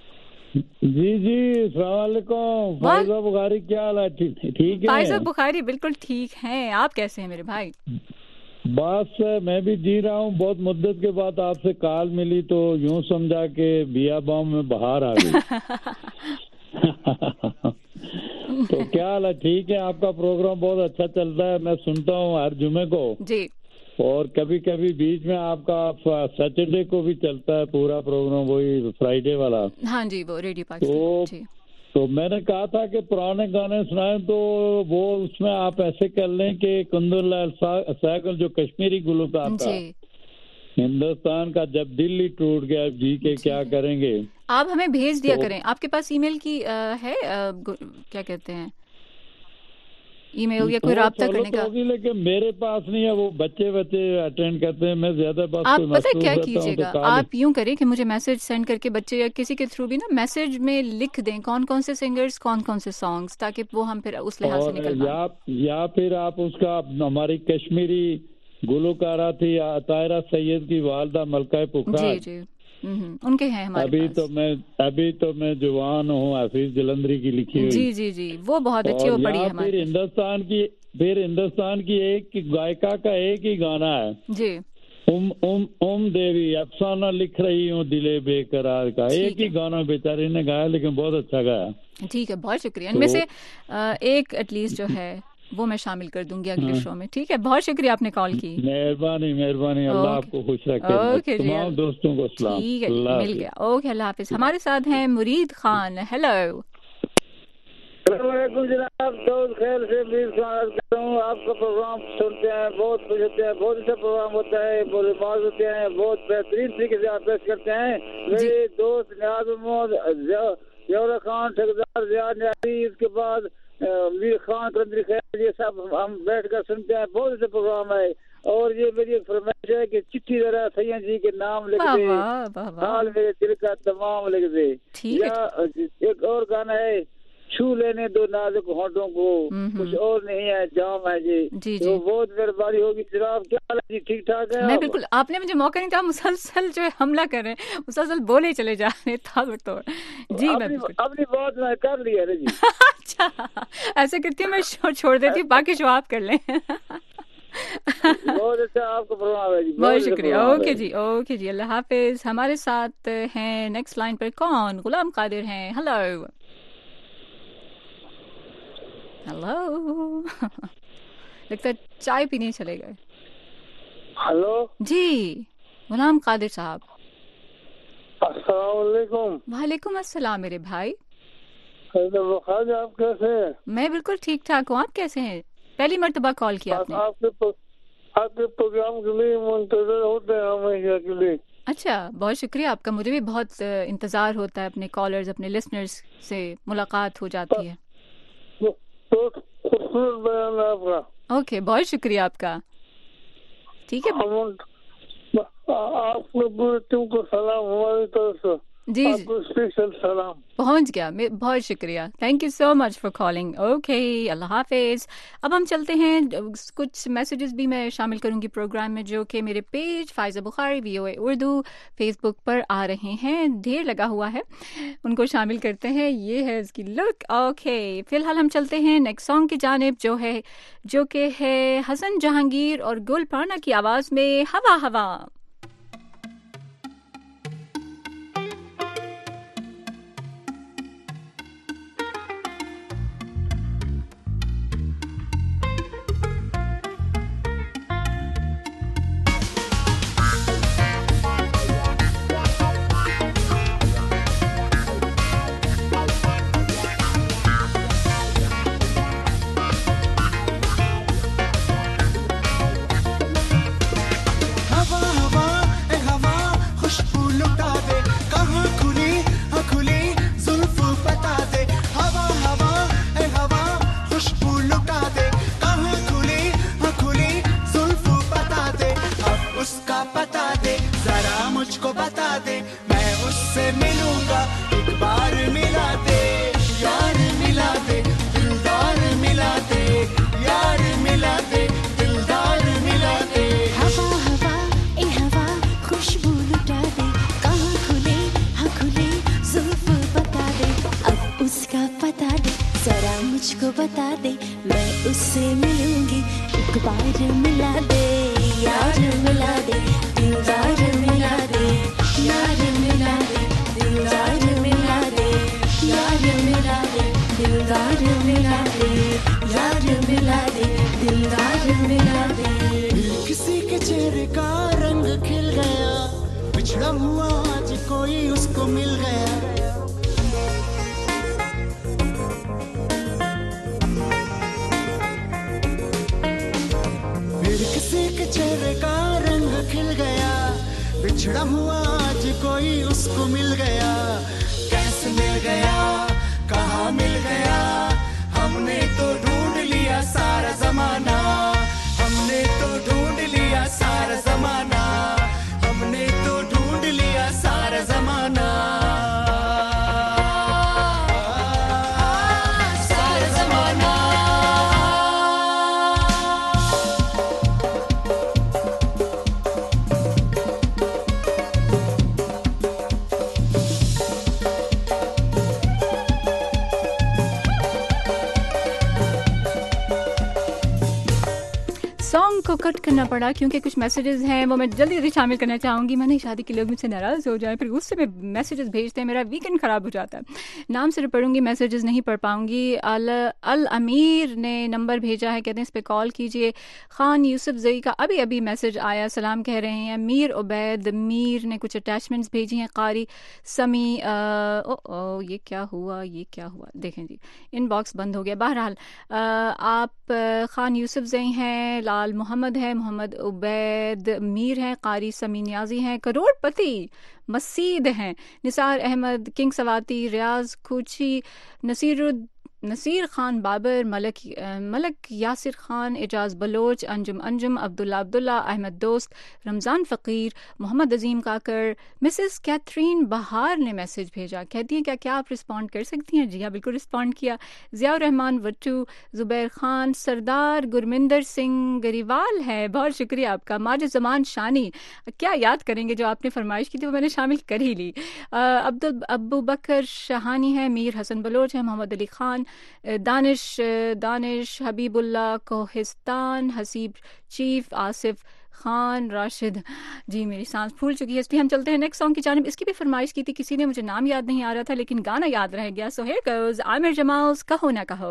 J: जी अस्सलाम वालेकुम। फायजा बुखारी क्या हाल है? ठीक है
A: फायजा बुखारी बिल्कुल ठीक हैं। आप कैसे हैं मेरे भाई?
J: बस मैं भी जी रहा हूँ। बहुत मुद्दत के बाद आपसे कॉल मिली तो यूं समझा के बियाबाम में बाहर आ गई। तो क्या हाल है? ठीक है। आपका प्रोग्राम बहुत अच्छा चलता है, मैं सुनता हूँ हर जुमे को जी। और कभी कभी बीच में आपका सैटरडे को भी चलता है पूरा प्रोग्राम, वही फ्राइडे वाला। हाँ जी, वो रेडियो पाकिस्तान। तो मैंने कहा था कि पुराने गाने सुनाए, तो वो उसमें आप ऐसे कर लें कि कुंदुल्लाह साइकिल जो कश्मीरी गुलकार था हिंदुस्तान का, जब दिल ही टूट गया जी के क्या करेंगे,
A: आप हमें भेज दिया करें। आपके पास ईमेल की है क्या कहते हैं, ईमेल या कोई राब्ता करने का?
J: लेकिन मेरे पास नहीं है, वो बच्चे अटेंड करते हैं, मैं ज्यादा बात। आप
A: पता क्या कीजिएगा, आप यूं करें कि मुझे मैसेज सेंड करके बच्चे या किसी के थ्रू भी ना मैसेज में लिख दें कौन कौन से सिंगर्स, कौन कौन से सॉन्ग्स, ताकि वो हम फिर उस लिहाज से निकल पाएं।
J: या फिर आप उसका हमारी कश्मीरी गुलकारा थी तायरा सैयद की वालदा मलका पुकार,
A: जी जी उनके हैं हमारे
J: अभी तो मैं जवान हूँ, हाफिज जलंधरी की लिखी हुई।
A: जी जी जी वो बहुत अच्छी, वो पढ़ी है हमारे।
J: फिर हिंदुस्तान की एक गायिका का एक ही गाना है जी, देवी अफसाना लिख रही हूँ दिले बेकरार का, एक ही गाना बेचारी ने गाया, लेकिन बहुत अच्छा गाया।
A: ठीक है, बहुत शुक्रिया। इनमें से एक एटलीस्ट जो है वो मैं शामिल कर दूंगी अगले शो में। ठीक है, बहुत शुक्रिया आपने कॉल की।
J: मेहरबानी अल्लाह आपको खुश रखे। तमाम दोस्तों को सलाम।
A: ठीक है, मिल गया। ओके, अल्लाह हाफिज। हमारे साथ हैं मुरीद खान। हेलो
H: जनाब, बहुत खैर से भी स्वागत करता हूँ। आपका प्रोग्राम सुनते हैं, बहुत खुश होते हैं, बहुत अच्छा प्रोग्राम होता है, बोले बाज होते हैं, बहुत बेहतरीन तरीके से आप पेश करते हैं। मेरे दोस्त नियाज मोहम्मद, जौहर खान, ठेकेदार जियाद न्यारी, इसके बाद मीर खान, करंदरी खैर, ये सब हम बैठ कर सुनते हैं। बहुत अच्छा प्रोग्राम है। और ये मेरी एक फरमाइश है कि चिट्ठी जरा सैयद जी के नाम लिख दे, हाल मेरे दिल का तमाम लिख दे। या एक और गाना है, छू लेने दो नाजुक होठों को, कुछ और नहीं है, जाम है जी। तो बहुत मेहरबानी होगी जनाब। क्या हाल है जी, ठीक ठाक है?
A: मैं बिल्कुल, आपने मुझे मौका नहीं था, मुसलसल जो है हमला कर रहे हैं, मुसलसल बोले चले जा रहे हैं ताबड़तोड़ जी। मैं
H: अपनी बात मैं कर लिया जी।
A: अच्छा, ऐसे करती हूँ, मैं छोड़ देती हूँ, बाकी शो आप कर लें।
H: बहुत अच्छा आपका प्रोग्राम है जी,
A: बहुत शुक्रिया। ओके जी, ओके जी, अल्लाह हाफिज। हमारे साथ हैं नेक्स्ट लाइन पर कौन? गुलाम कादिर हैं। Hello hello. लगता है चाय पीने चले गए।
K: हेलो
A: जी, गुलाम कादिर साहब।
K: अस्सलाम वालेकुम।
A: वालेकुम अस्सलाम मेरे भाई।
K: आप कैसे हैं?
A: मैं बिल्कुल ठीक ठाक हूँ, आप कैसे हैं? पहली मर्तबा कॉल किया आपने।
K: आपके प्रोग्राम के लिए मुंतजर होते हैं हमेशा के लिए।
A: अच्छा, बहुत शुक्रिया आपका। मुझे भी बहुत इंतजार होता है, अपने कॉलर्स, अपने लिसनर्स से मुलाकात हो जाती है।
K: तो खूबसूरत बयान है आपका।
A: ओके, बहुत शुक्रिया आपका। ठीक है,
K: आपने पूरी टीम को सलाम हमारी तरफ से।
A: जी
K: आपको स्पेशल सलाम
A: पहुंच गया। बहुत शुक्रिया, thank you so much for calling. Okay, Allah हाफिज। अब हम चलते हैं, कुछ मैसेजेस भी मैं शामिल करूंगी प्रोग्राम में, जो कि मेरे page Faiza Bukhari VOA Urdu Facebook पर आ रहे हैं, ढेर लगा हुआ है, उनको शामिल करते हैं। ये है इसकी लुक। ओके, फिलहाल हम चलते हैं नेक्स्ट सॉन्ग की जानिब, जो कि है हसन जहांगीर और गुल पाना की आवाज में हवा हवा।
L: मुझको बता दे, मैं उससे मिलूंगी, एक बार मिला दे, यार मिला दे, दिलदार मिला दे, यार मिला दे, दिलदार मिला दे, यार मिला दे, दिलदार मिला दे, यार मिला दे, दिलदार मिला दे।
D: किसी के चेहरे का रंग खिल गया, बिछड़ा हुआ आज कोई उसको मिल गया। चेहरे का रंग खिल गया, बिछड़ा हुआ आज कोई उसको मिल गया। कैसे मिल गया, कहाँ मिल गया, हमने तो ढूंढ लिया सारा जमाना, हमने तो ढूंढ लिया सारा जमाना, हमने तो ढूंढ लिया सारा जमाना।
A: सॉन्ग को कट करना पड़ा क्योंकि कुछ मैसेजेस हैं वो मैं जल्दी जल्दी शामिल करना चाहूँगी। मैंने शादी के लोग मुझसे नाराज़ हो जाए, फिर उससे में मैसेजेस भेजते हैं, मेरा वीकेंड ख़राब हो जाता है। नाम से पढ़ूंगी, मैसेजेस नहीं पढ़ पाऊँगी। अल अमीर ने नंबर भेजा है, कहते हैं इस पर कॉल कीजिए। ख़ान यूसुफ जई का अभी अभी मैसेज आया, सलाम कह रहे हैं। मीर उबैद मीर ने कुछ अटैचमेंट्स भेजी हैं। कारी समी ये क्या हुआ देखें जी, इनबॉक्स बंद हो गया। बहरहाल आप ख़ान यूसुफ जई हैं, लाल मोहम्मद है, मोहम्मद उबैद मीर हैं, कारी समी नियाजी हैं, करोड़पति मसीद हैं, Nisar Ahmed, king Swati, Riaz Kuchi, Naseer Khan Babar, Malak Yasir Khan, Ejaz Baloch, Anjum Abdullah Ahmed Dost, Ramzan Faqir, Mohammad Azeem Kakar. Mrs Catherine Bahar ने मैसेज भेजा, कहती हैं क्या आप रिस्पॉन्ड कर सकती हैं? जी हाँ, बिल्कुल रिस्पॉन्ड किया। ज़ियाउर रहमान वट्टू, ज़ुबैर खान, सरदार गुरमिंदर सिंह गरीवाल है, बहुत शुक्रिया आपका। माजिद जमान शानी, क्या याद करेंगे, जो आपने फरमाइश की थी वो मैंने शामिल कर ही ली। अबू बकर शहानी है, मीर हसन बलोच है, मोहम्मद अली खान, दानिश हबीबुल्ला कोहिस्तान, हसीब चीफ, आसिफ खान, राशिद। जी मेरी सांस फूल चुकी है, इसलिए हम चलते हैं नेक्स्ट सॉन्ग की जानिब। इसकी भी फरमाइश की थी किसी ने, मुझे नाम याद नहीं आ रहा था लेकिन गाना याद रह गया। So here goes Aamir Jamal's Kaho Na Kaho.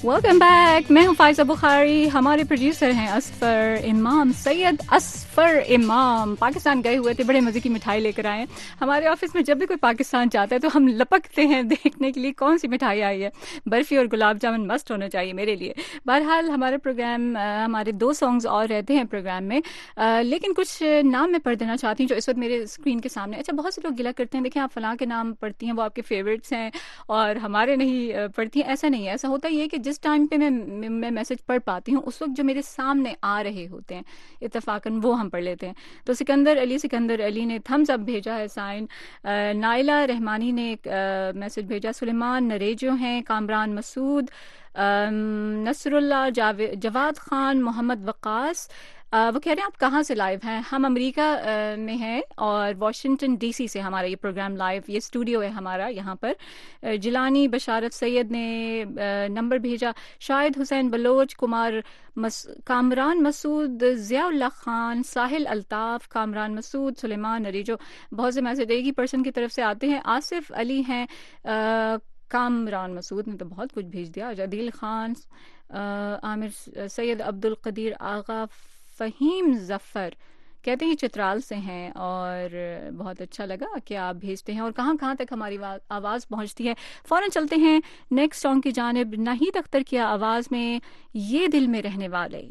A: Welcome back. मैं हूँ फाइजा बुखारी। हमारे प्रोड्यूसर हैं असफर इमाम, सैयद असफर इमाम। पाकिस्तान गए हुए थे, बड़े मज़े की मिठाई लेकर आए हैं। हमारे ऑफिस में जब भी कोई पाकिस्तान जाता है तो हम लपकते हैं देखने के लिए कौन सी मिठाई आई है। बर्फ़ी और गुलाब जामुन मस्ट होना चाहिए मेरे लिए। बहरहाल हमारे प्रोग्राम, हमारे 2 सॉन्ग्स और रहते हैं प्रोग्राम में, लेकिन कुछ नाम मैं पढ़ देना चाहती हूँ जो इस वक्त मेरे स्क्रीन के सामने। अच्छा, बहुत से लोग गिला करते हैं, देखें आप फ़लाँ के नाम पढ़ती हैं, वो आपके फेवरेट्स हैं और हमारे नहीं पढ़ती हैं। ऐसा नहीं है। ऐसा होता ही है कि जिस टाइम पे मैं मैसेज पढ़ पाती हूँ उस वक्त जो मेरे सामने आ रहे होते हैं इत्तफाकन वो हम पढ़ लेते हैं। तो सिकंदर अली ने थम्स अप भेजा है, साइन। नाइला रहमानी ने एक मैसेज भेजा। सुलेमान नरेजो हैं, कामरान मसूद, नसरुल्लाह, जवाद खान, मोहम्मद वकास। वो कह रहे हैं आप कहाँ से लाइव हैं? हम अमेरिका में हैं और वाशिंगटन डीसी से हमारा ये प्रोग्राम लाइव, ये स्टूडियो है हमारा यहाँ पर। जिलानी बशारत सैयद ने नंबर भेजा। शाहिद हुसैन बलोच, कामरान मसूद, ज़ियाउल्लाह खान, साहिल अल्ताफ़, कामरान मसूद, सुलेमान नरीजो। बहुत से मैसेज एक ही पर्सन की तरफ से आते हैं। आसिफ अली हैं, कामरान मसूद ने तो बहुत कुछ भेज दिया। अदील खान, आमिर सैयद, अब्दुल कदीर आगा, फ़हीम ज़फ़र कहते हैं चित्राल से हैं और बहुत अच्छा लगा कि आप भेजते हैं और कहाँ कहाँ तक हमारी आवाज़ पहुँचती है। फ़ौरन चलते हैं नेक्स्ट सॉन्ग की जानिब। नाहीद अख्तर की आवाज़ में ये दिल में रहने वाले।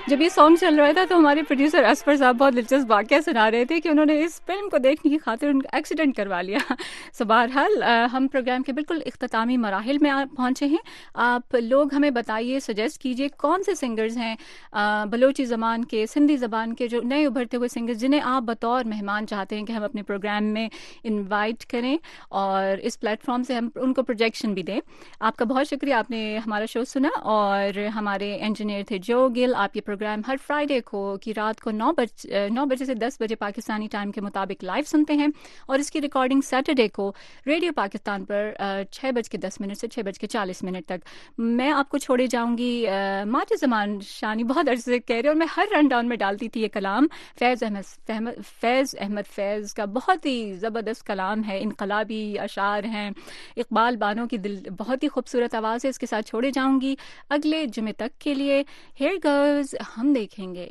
A: जब ये सॉन्ग चल रहा था तो हमारे प्रोड्यूसर असफर साहब बहुत दिलचस्प वाकया सुना रहे थे कि उन्होंने इस फिल्म को देखने की खातिर उनका एक्सीडेंट करवा लिया। सो बहरहाल हम प्रोग्राम के बिल्कुल इख्तितामी मराहिल में पहुँचे हैं। आप लोग हमें बताइए, सजेस्ट कीजिए कौन से सिंगर्स हैं बलोची ज़बान के, सिंधी ज़बान के, जो नए उभरते हुए सिंगर्स जिन्हें आप बतौर मेहमान चाहते हैं कि हम अपने प्रोग्राम में इन्वाइट करें और इस प्लेटफॉर्म से हम उनको प्रोजेक्शन भी दें। आपका बहुत शुक्रिया, आपने हमारा शो सुना। और हमारे इंजीनियर थे जो गिल। आप ये प्रोग्राम हर फ्राइडे को की रात को 9 बजे से 10 बजे पाकिस्तानी टाइम के मुताबिक लाइव सुनते हैं और इसकी रिकॉर्डिंग सैटरडे को रेडियो पाकिस्तान पर 6:10 से 6:40 तक। मैं आपको छोड़े जाऊंगी माटे ज़मान शानी, बहुत अर्से से कह रहे और मैं हर रन डाउन में डालती थी ये कलाम फैज़ अहमद फैज़ का। बहुत ही ज़बरदस्त कलाम है, इनकलाबी अशार हैं, इकबाल बानो की बहुत ही खूबसूरत आवाज़ है। इसके साथ छोड़े जाऊंगी अगले जुमे तक के लिए। Here goes, हम देखेंगे।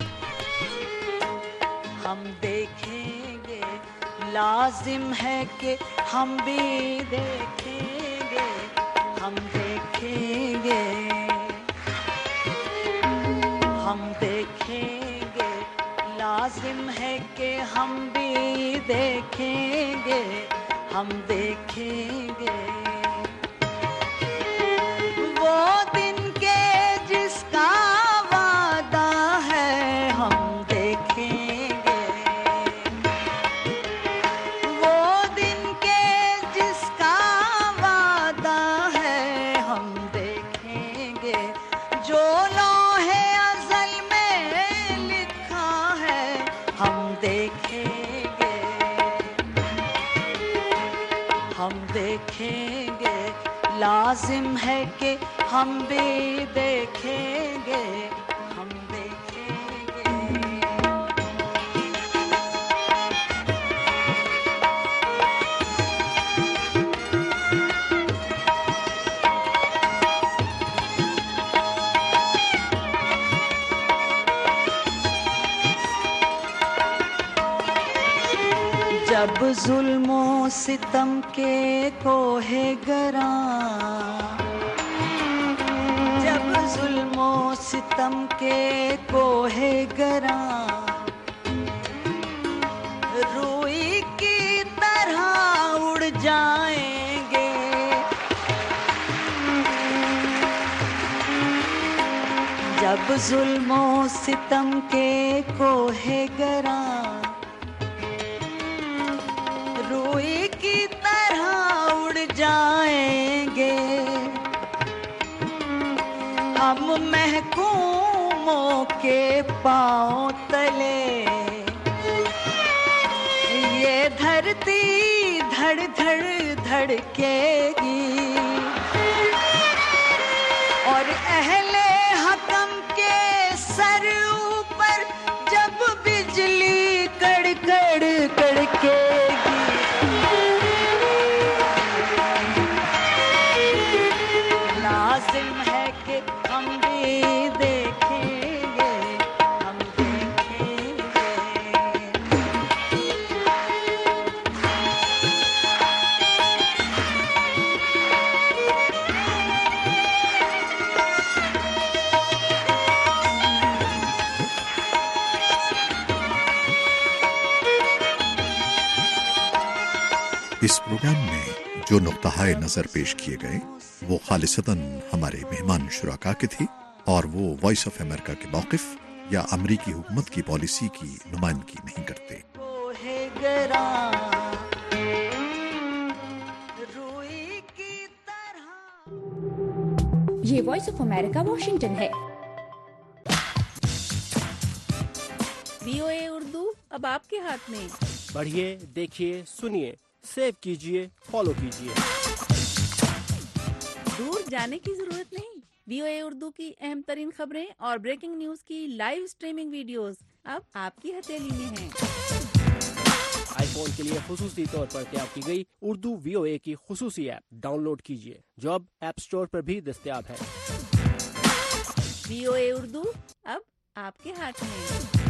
M: हम देखेंगे, लाजिम है कि हम भी देखेंगे, हम देखेंगे, हम देखेंगे, लाजिम है कि हम भी देखेंगे, हम देखेंगे। वो दिन के जिसका वादा है हम देखेंगे, वो दिन के जिसका वादा है हम देखेंगे, जो लौहे अज़ल में लिखा है हम देखेंगे, हम देखेंगे, लाजिम है कि हम भी देखेंगे, हम देखेंगे। जब जुल्मो सितम के कोहे गरा, जब जुल्मो सितम के कोहे गरा, रूई की तरह उड़ जाएंगे, जब जुल्मो सितम के कोहे गरा, रूई की तरह उड़ जाएंगे, हम महकूमों के पांव तले, ये धरती धड़ धड़ धड़केगी और अहले हकम के सर ऊपर जब बिजली कड़कड़ कड़केगी, लाजिम है कि हम भी देखेंगे, हम देखेंगे।
N: इस प्रोग्राम में जो नुक्ताए नजर पेश किए गए वो खालिसतन हमारे मेहमान शुराका के थे और वो वॉइस ऑफ अमेरिका के मौक़िफ़ या अमरीकी हुकूमत की पॉलिसी की नुमाइंदगी नहीं करते।
O: ये वॉइस ऑफ अमेरिका वॉशिंगटन है।
P: VOA उर्दू अब आपके हाथ में।
Q: पढ़िए, देखिए, सुनिए, सेव कीजिए, फॉलो कीजिए।
P: दूर जाने की जरूरत नहीं। VOA उर्दू की अहम तरीन खबरें और ब्रेकिंग न्यूज की लाइव स्ट्रीमिंग वीडियोस अब आपकी हथेली में हैं।
Q: आईफोन के लिए खुसूसी तौर पर तैयार की गई उर्दू VOA की खुसूसी ऐप डाउनलोड कीजिए जो अब ऐप स्टोर पर भी दस्तयाब है।
P: VOA उर्दू अब आपके हाथ में।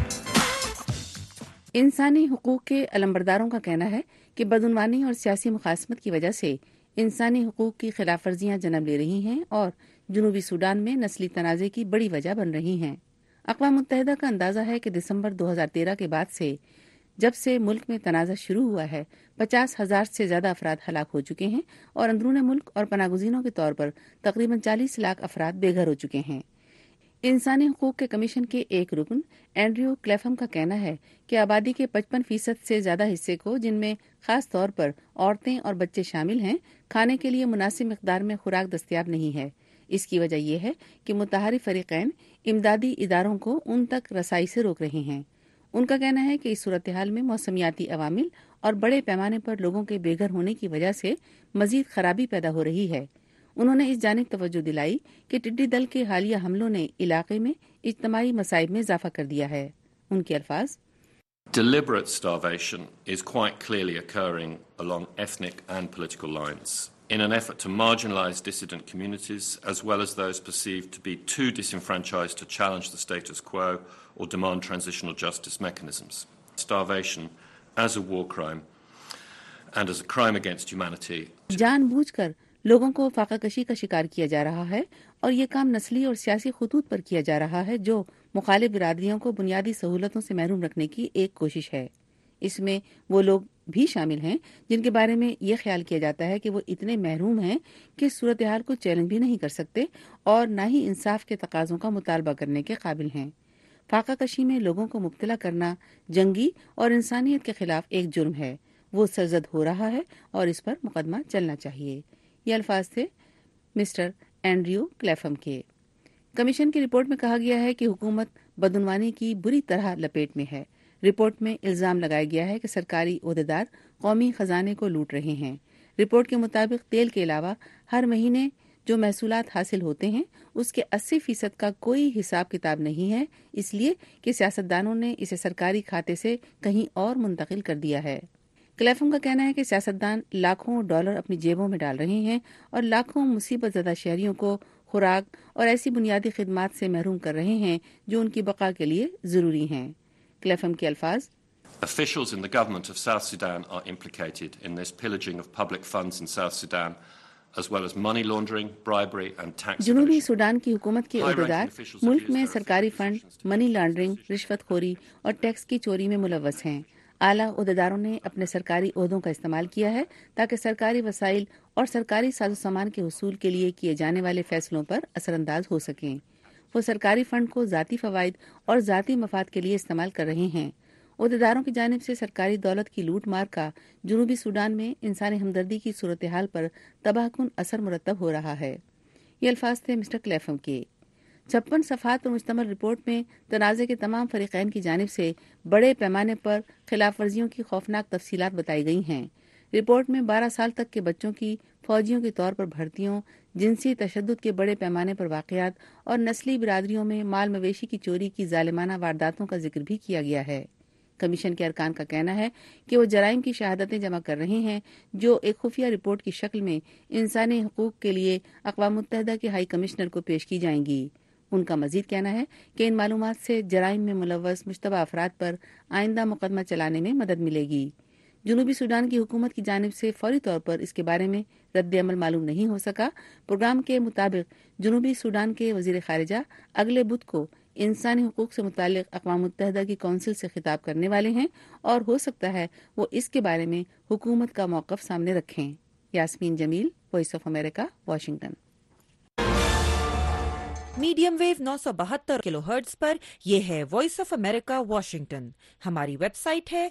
R: इंसानी हुकूक के अलंबरदारों का कहना है कि बदउनवानी और सियासी मुखासमत की वजह से इंसानी हुकूक की खिलाफ वर्जियाँ जन्म ले रही हैं और जनूबी सूडान में नस्ली तनाज़े की बड़ी वजह बन रही हैं। अक़वाम मुत्तहिदा का अंदाजा है कि दिसंबर 2013 के बाद से जब से मुल्क में तनाज़ा शुरू हुआ है 50,000 से ज्यादा अफराद हलाक हो चुके हैं और अंदरूनी मुल्क और पनागुज़ीनों के तौर पर तकरीबन 40 लाख अफराद बेघर हो चुके हैं। इंसानी हुकूक के कमीशन के एक रुकन एंड्रयू क्लेफम का कहना है कि आबादी के 55% से ज्यादा हिस्से को, जिनमें खास तौर पर औरतें और बच्चे शामिल हैं, खाने के लिए मुनासिब मिकदार में खुराक दस्तयाब नहीं है। इसकी वजह यह है कि मुतहारिफ फरीकैन इमदादी इदारों को उन तक रसाई से रोक रहे हैं। उनका कहना है कि इस सूरत हाल में मौसमियाती अवामिल और बड़े पैमाने पर लोगों के बेघर होने की वजह से मजीद खराबी पैदा हो रही है। उन्होंने इस जानिब तवज्जो दिलाई कि टिड्डी दल के हालिया हमलों ने इलाके में इज्तमाई मसाइब में इजाफा कर दिया है। उनके अल्फाज,
S: Deliberate starvation is quite clearly occurring along ethnic and political lines in an effort to marginalise dissident communities as well as those perceived to be too disenfranchised to challenge the status quo or demand transitional justice mechanisms. Starvation as a war crime and as a crime against humanity.
R: जानबूझकर लोगों को फाकाकशी का शिकार किया जा रहा है और ये काम नस्ली और सियासी खतूत पर किया जा रहा है, जो मुखालिफ बिरादरियों को बुनियादी सहूलतों से महरूम रखने की एक कोशिश है। इसमें वो लोग भी शामिल हैं जिनके बारे में ये ख्याल किया जाता है कि वो इतने महरूम हैं कि सूरत हाल को चैलेंज भी नहीं कर सकते और न ही इंसाफ के तकाज़ों का मुतालबा करने के काबिल हैं। फाकाकशी में लोगों को मुब्तला करना जंगी और इंसानियत के खिलाफ एक जुर्म है। वो सरजद हो रहा है और इस पर मुकदमा चलना चाहिए। ये अल्फाज थे मिस्टर एंड्रयू क्लेफम के। कमीशन की रिपोर्ट में कहा गया है कि हुकूमत बदउनवानी की बुरी तरह लपेट में है। रिपोर्ट में इल्जाम लगाया गया है कि सरकारी ओहदेदार कौमी खजाने को लूट रहे हैं। रिपोर्ट के मुताबिक तेल के अलावा हर महीने जो महसूलात हासिल होते हैं उसके 80% का कोई हिसाब किताब नहीं है, इसलिए कि सियासतदानों ने इसे सरकारी खाते से कहीं और मुंतकिल कर दिया है। क्लेफम का कहना है कि सियासतदान लाखों डॉलर अपनी जेबों में डाल रहे हैं और लाखों मुसीबत ज़दा शहरियों को खुराक और ऐसी बुनियादी खिदमात से महरूम कर रहे हैं जो उनकी बका के लिए जरूरी हैं। क्लेफम के अल्फाज,
S: Officials in the government of South Sudan are implicated in this pillaging of public funds in South Sudan, as well as money laundering, bribery and tax
R: जनूबी सूडान की हुकूमत के ओहदेदार मुल्क में सरकारी फंड, मनी लॉन्ड्रिंग, रिश्वतखोरी और टैक्स की चोरी में मुलव्वस हैं। आला ओहदेदारों ने अपने सरकारी ओहदों का इस्तेमाल किया है ताकि सरकारी वसाइल और सरकारी साजो सामान के हुसूल के लिए किए जाने वाले फैसलों पर असरअंदाज हो सकें। वो सरकारी फंड को जाती फवाइद और जाती मफाद के लिए इस्तेमाल कर रहे हैं। ओहदेदारों की जानिब से सरकारी दौलत की लूट मार का जनूबी सूडान में इंसानी हमदर्दी की सूरत हाल पर तबाहकुन असर मुरतब हो रहा है। ये अल्फाज थे मिस्टर क्लेफम के। 56 सफ़हात पर मुश्तमिल रिपोर्ट में तनाज़े के तमाम फरीक़ैन की जानिब से बड़े पैमाने पर खिलाफ वर्जियों की खौफनाक तफसीलात बताई गई हैं। रिपोर्ट में 12 साल तक के बच्चों की फौजियों के तौर पर भर्तियों, जिनसी तशद्दुद के बड़े पैमाने पर वाक़यात और नस्ली बिरादरियों में माल मवेशी की चोरी की जालिमाना वारदातों का जिक्र भी किया गया है। कमीशन के अरकान का कहना है कि वो जराइम की शहादतें जमा कर रहे हैं जो एक खुफिया रिपोर्ट की शक्ल में इंसानी हुकूक के लिए अक़वाम मुत्तहिदा के हाई कमिश्नर को पेश की जाएंगी। उनका मजीद कहना है कि इन मालूमात से जराइम में मुलव्वस मुश्तबा अफराद पर आइंदा मुकदमा चलाने में मदद मिलेगी। जनूबी सूडान की हुकूमत की जानिब से फौरी तौर पर इसके बारे में रद्द अमल मालूम नहीं हो सका। प्रोग्राम के मुताबिक जनूबी सूडान के वजीर खारिजा अगले बुध को इंसानी हुकूक से मुतालिक अक़वाम मुत्तहिदा की कौंसिल से खिताब करने वाले हैं और हो सकता है वो इसके बारे में हुकूमत का मौक़िफ़ सामने रखें। Yasmeen Jameel, Voice of America, Washington.
T: Medium wave 972 kilohertz पर यह है वॉइस ऑफ अमेरिका वॉशिंगटन। हमारी वेबसाइट है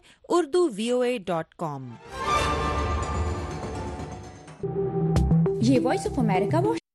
T: urduvoa.com।
O: ये वॉइस ऑफ अमेरिका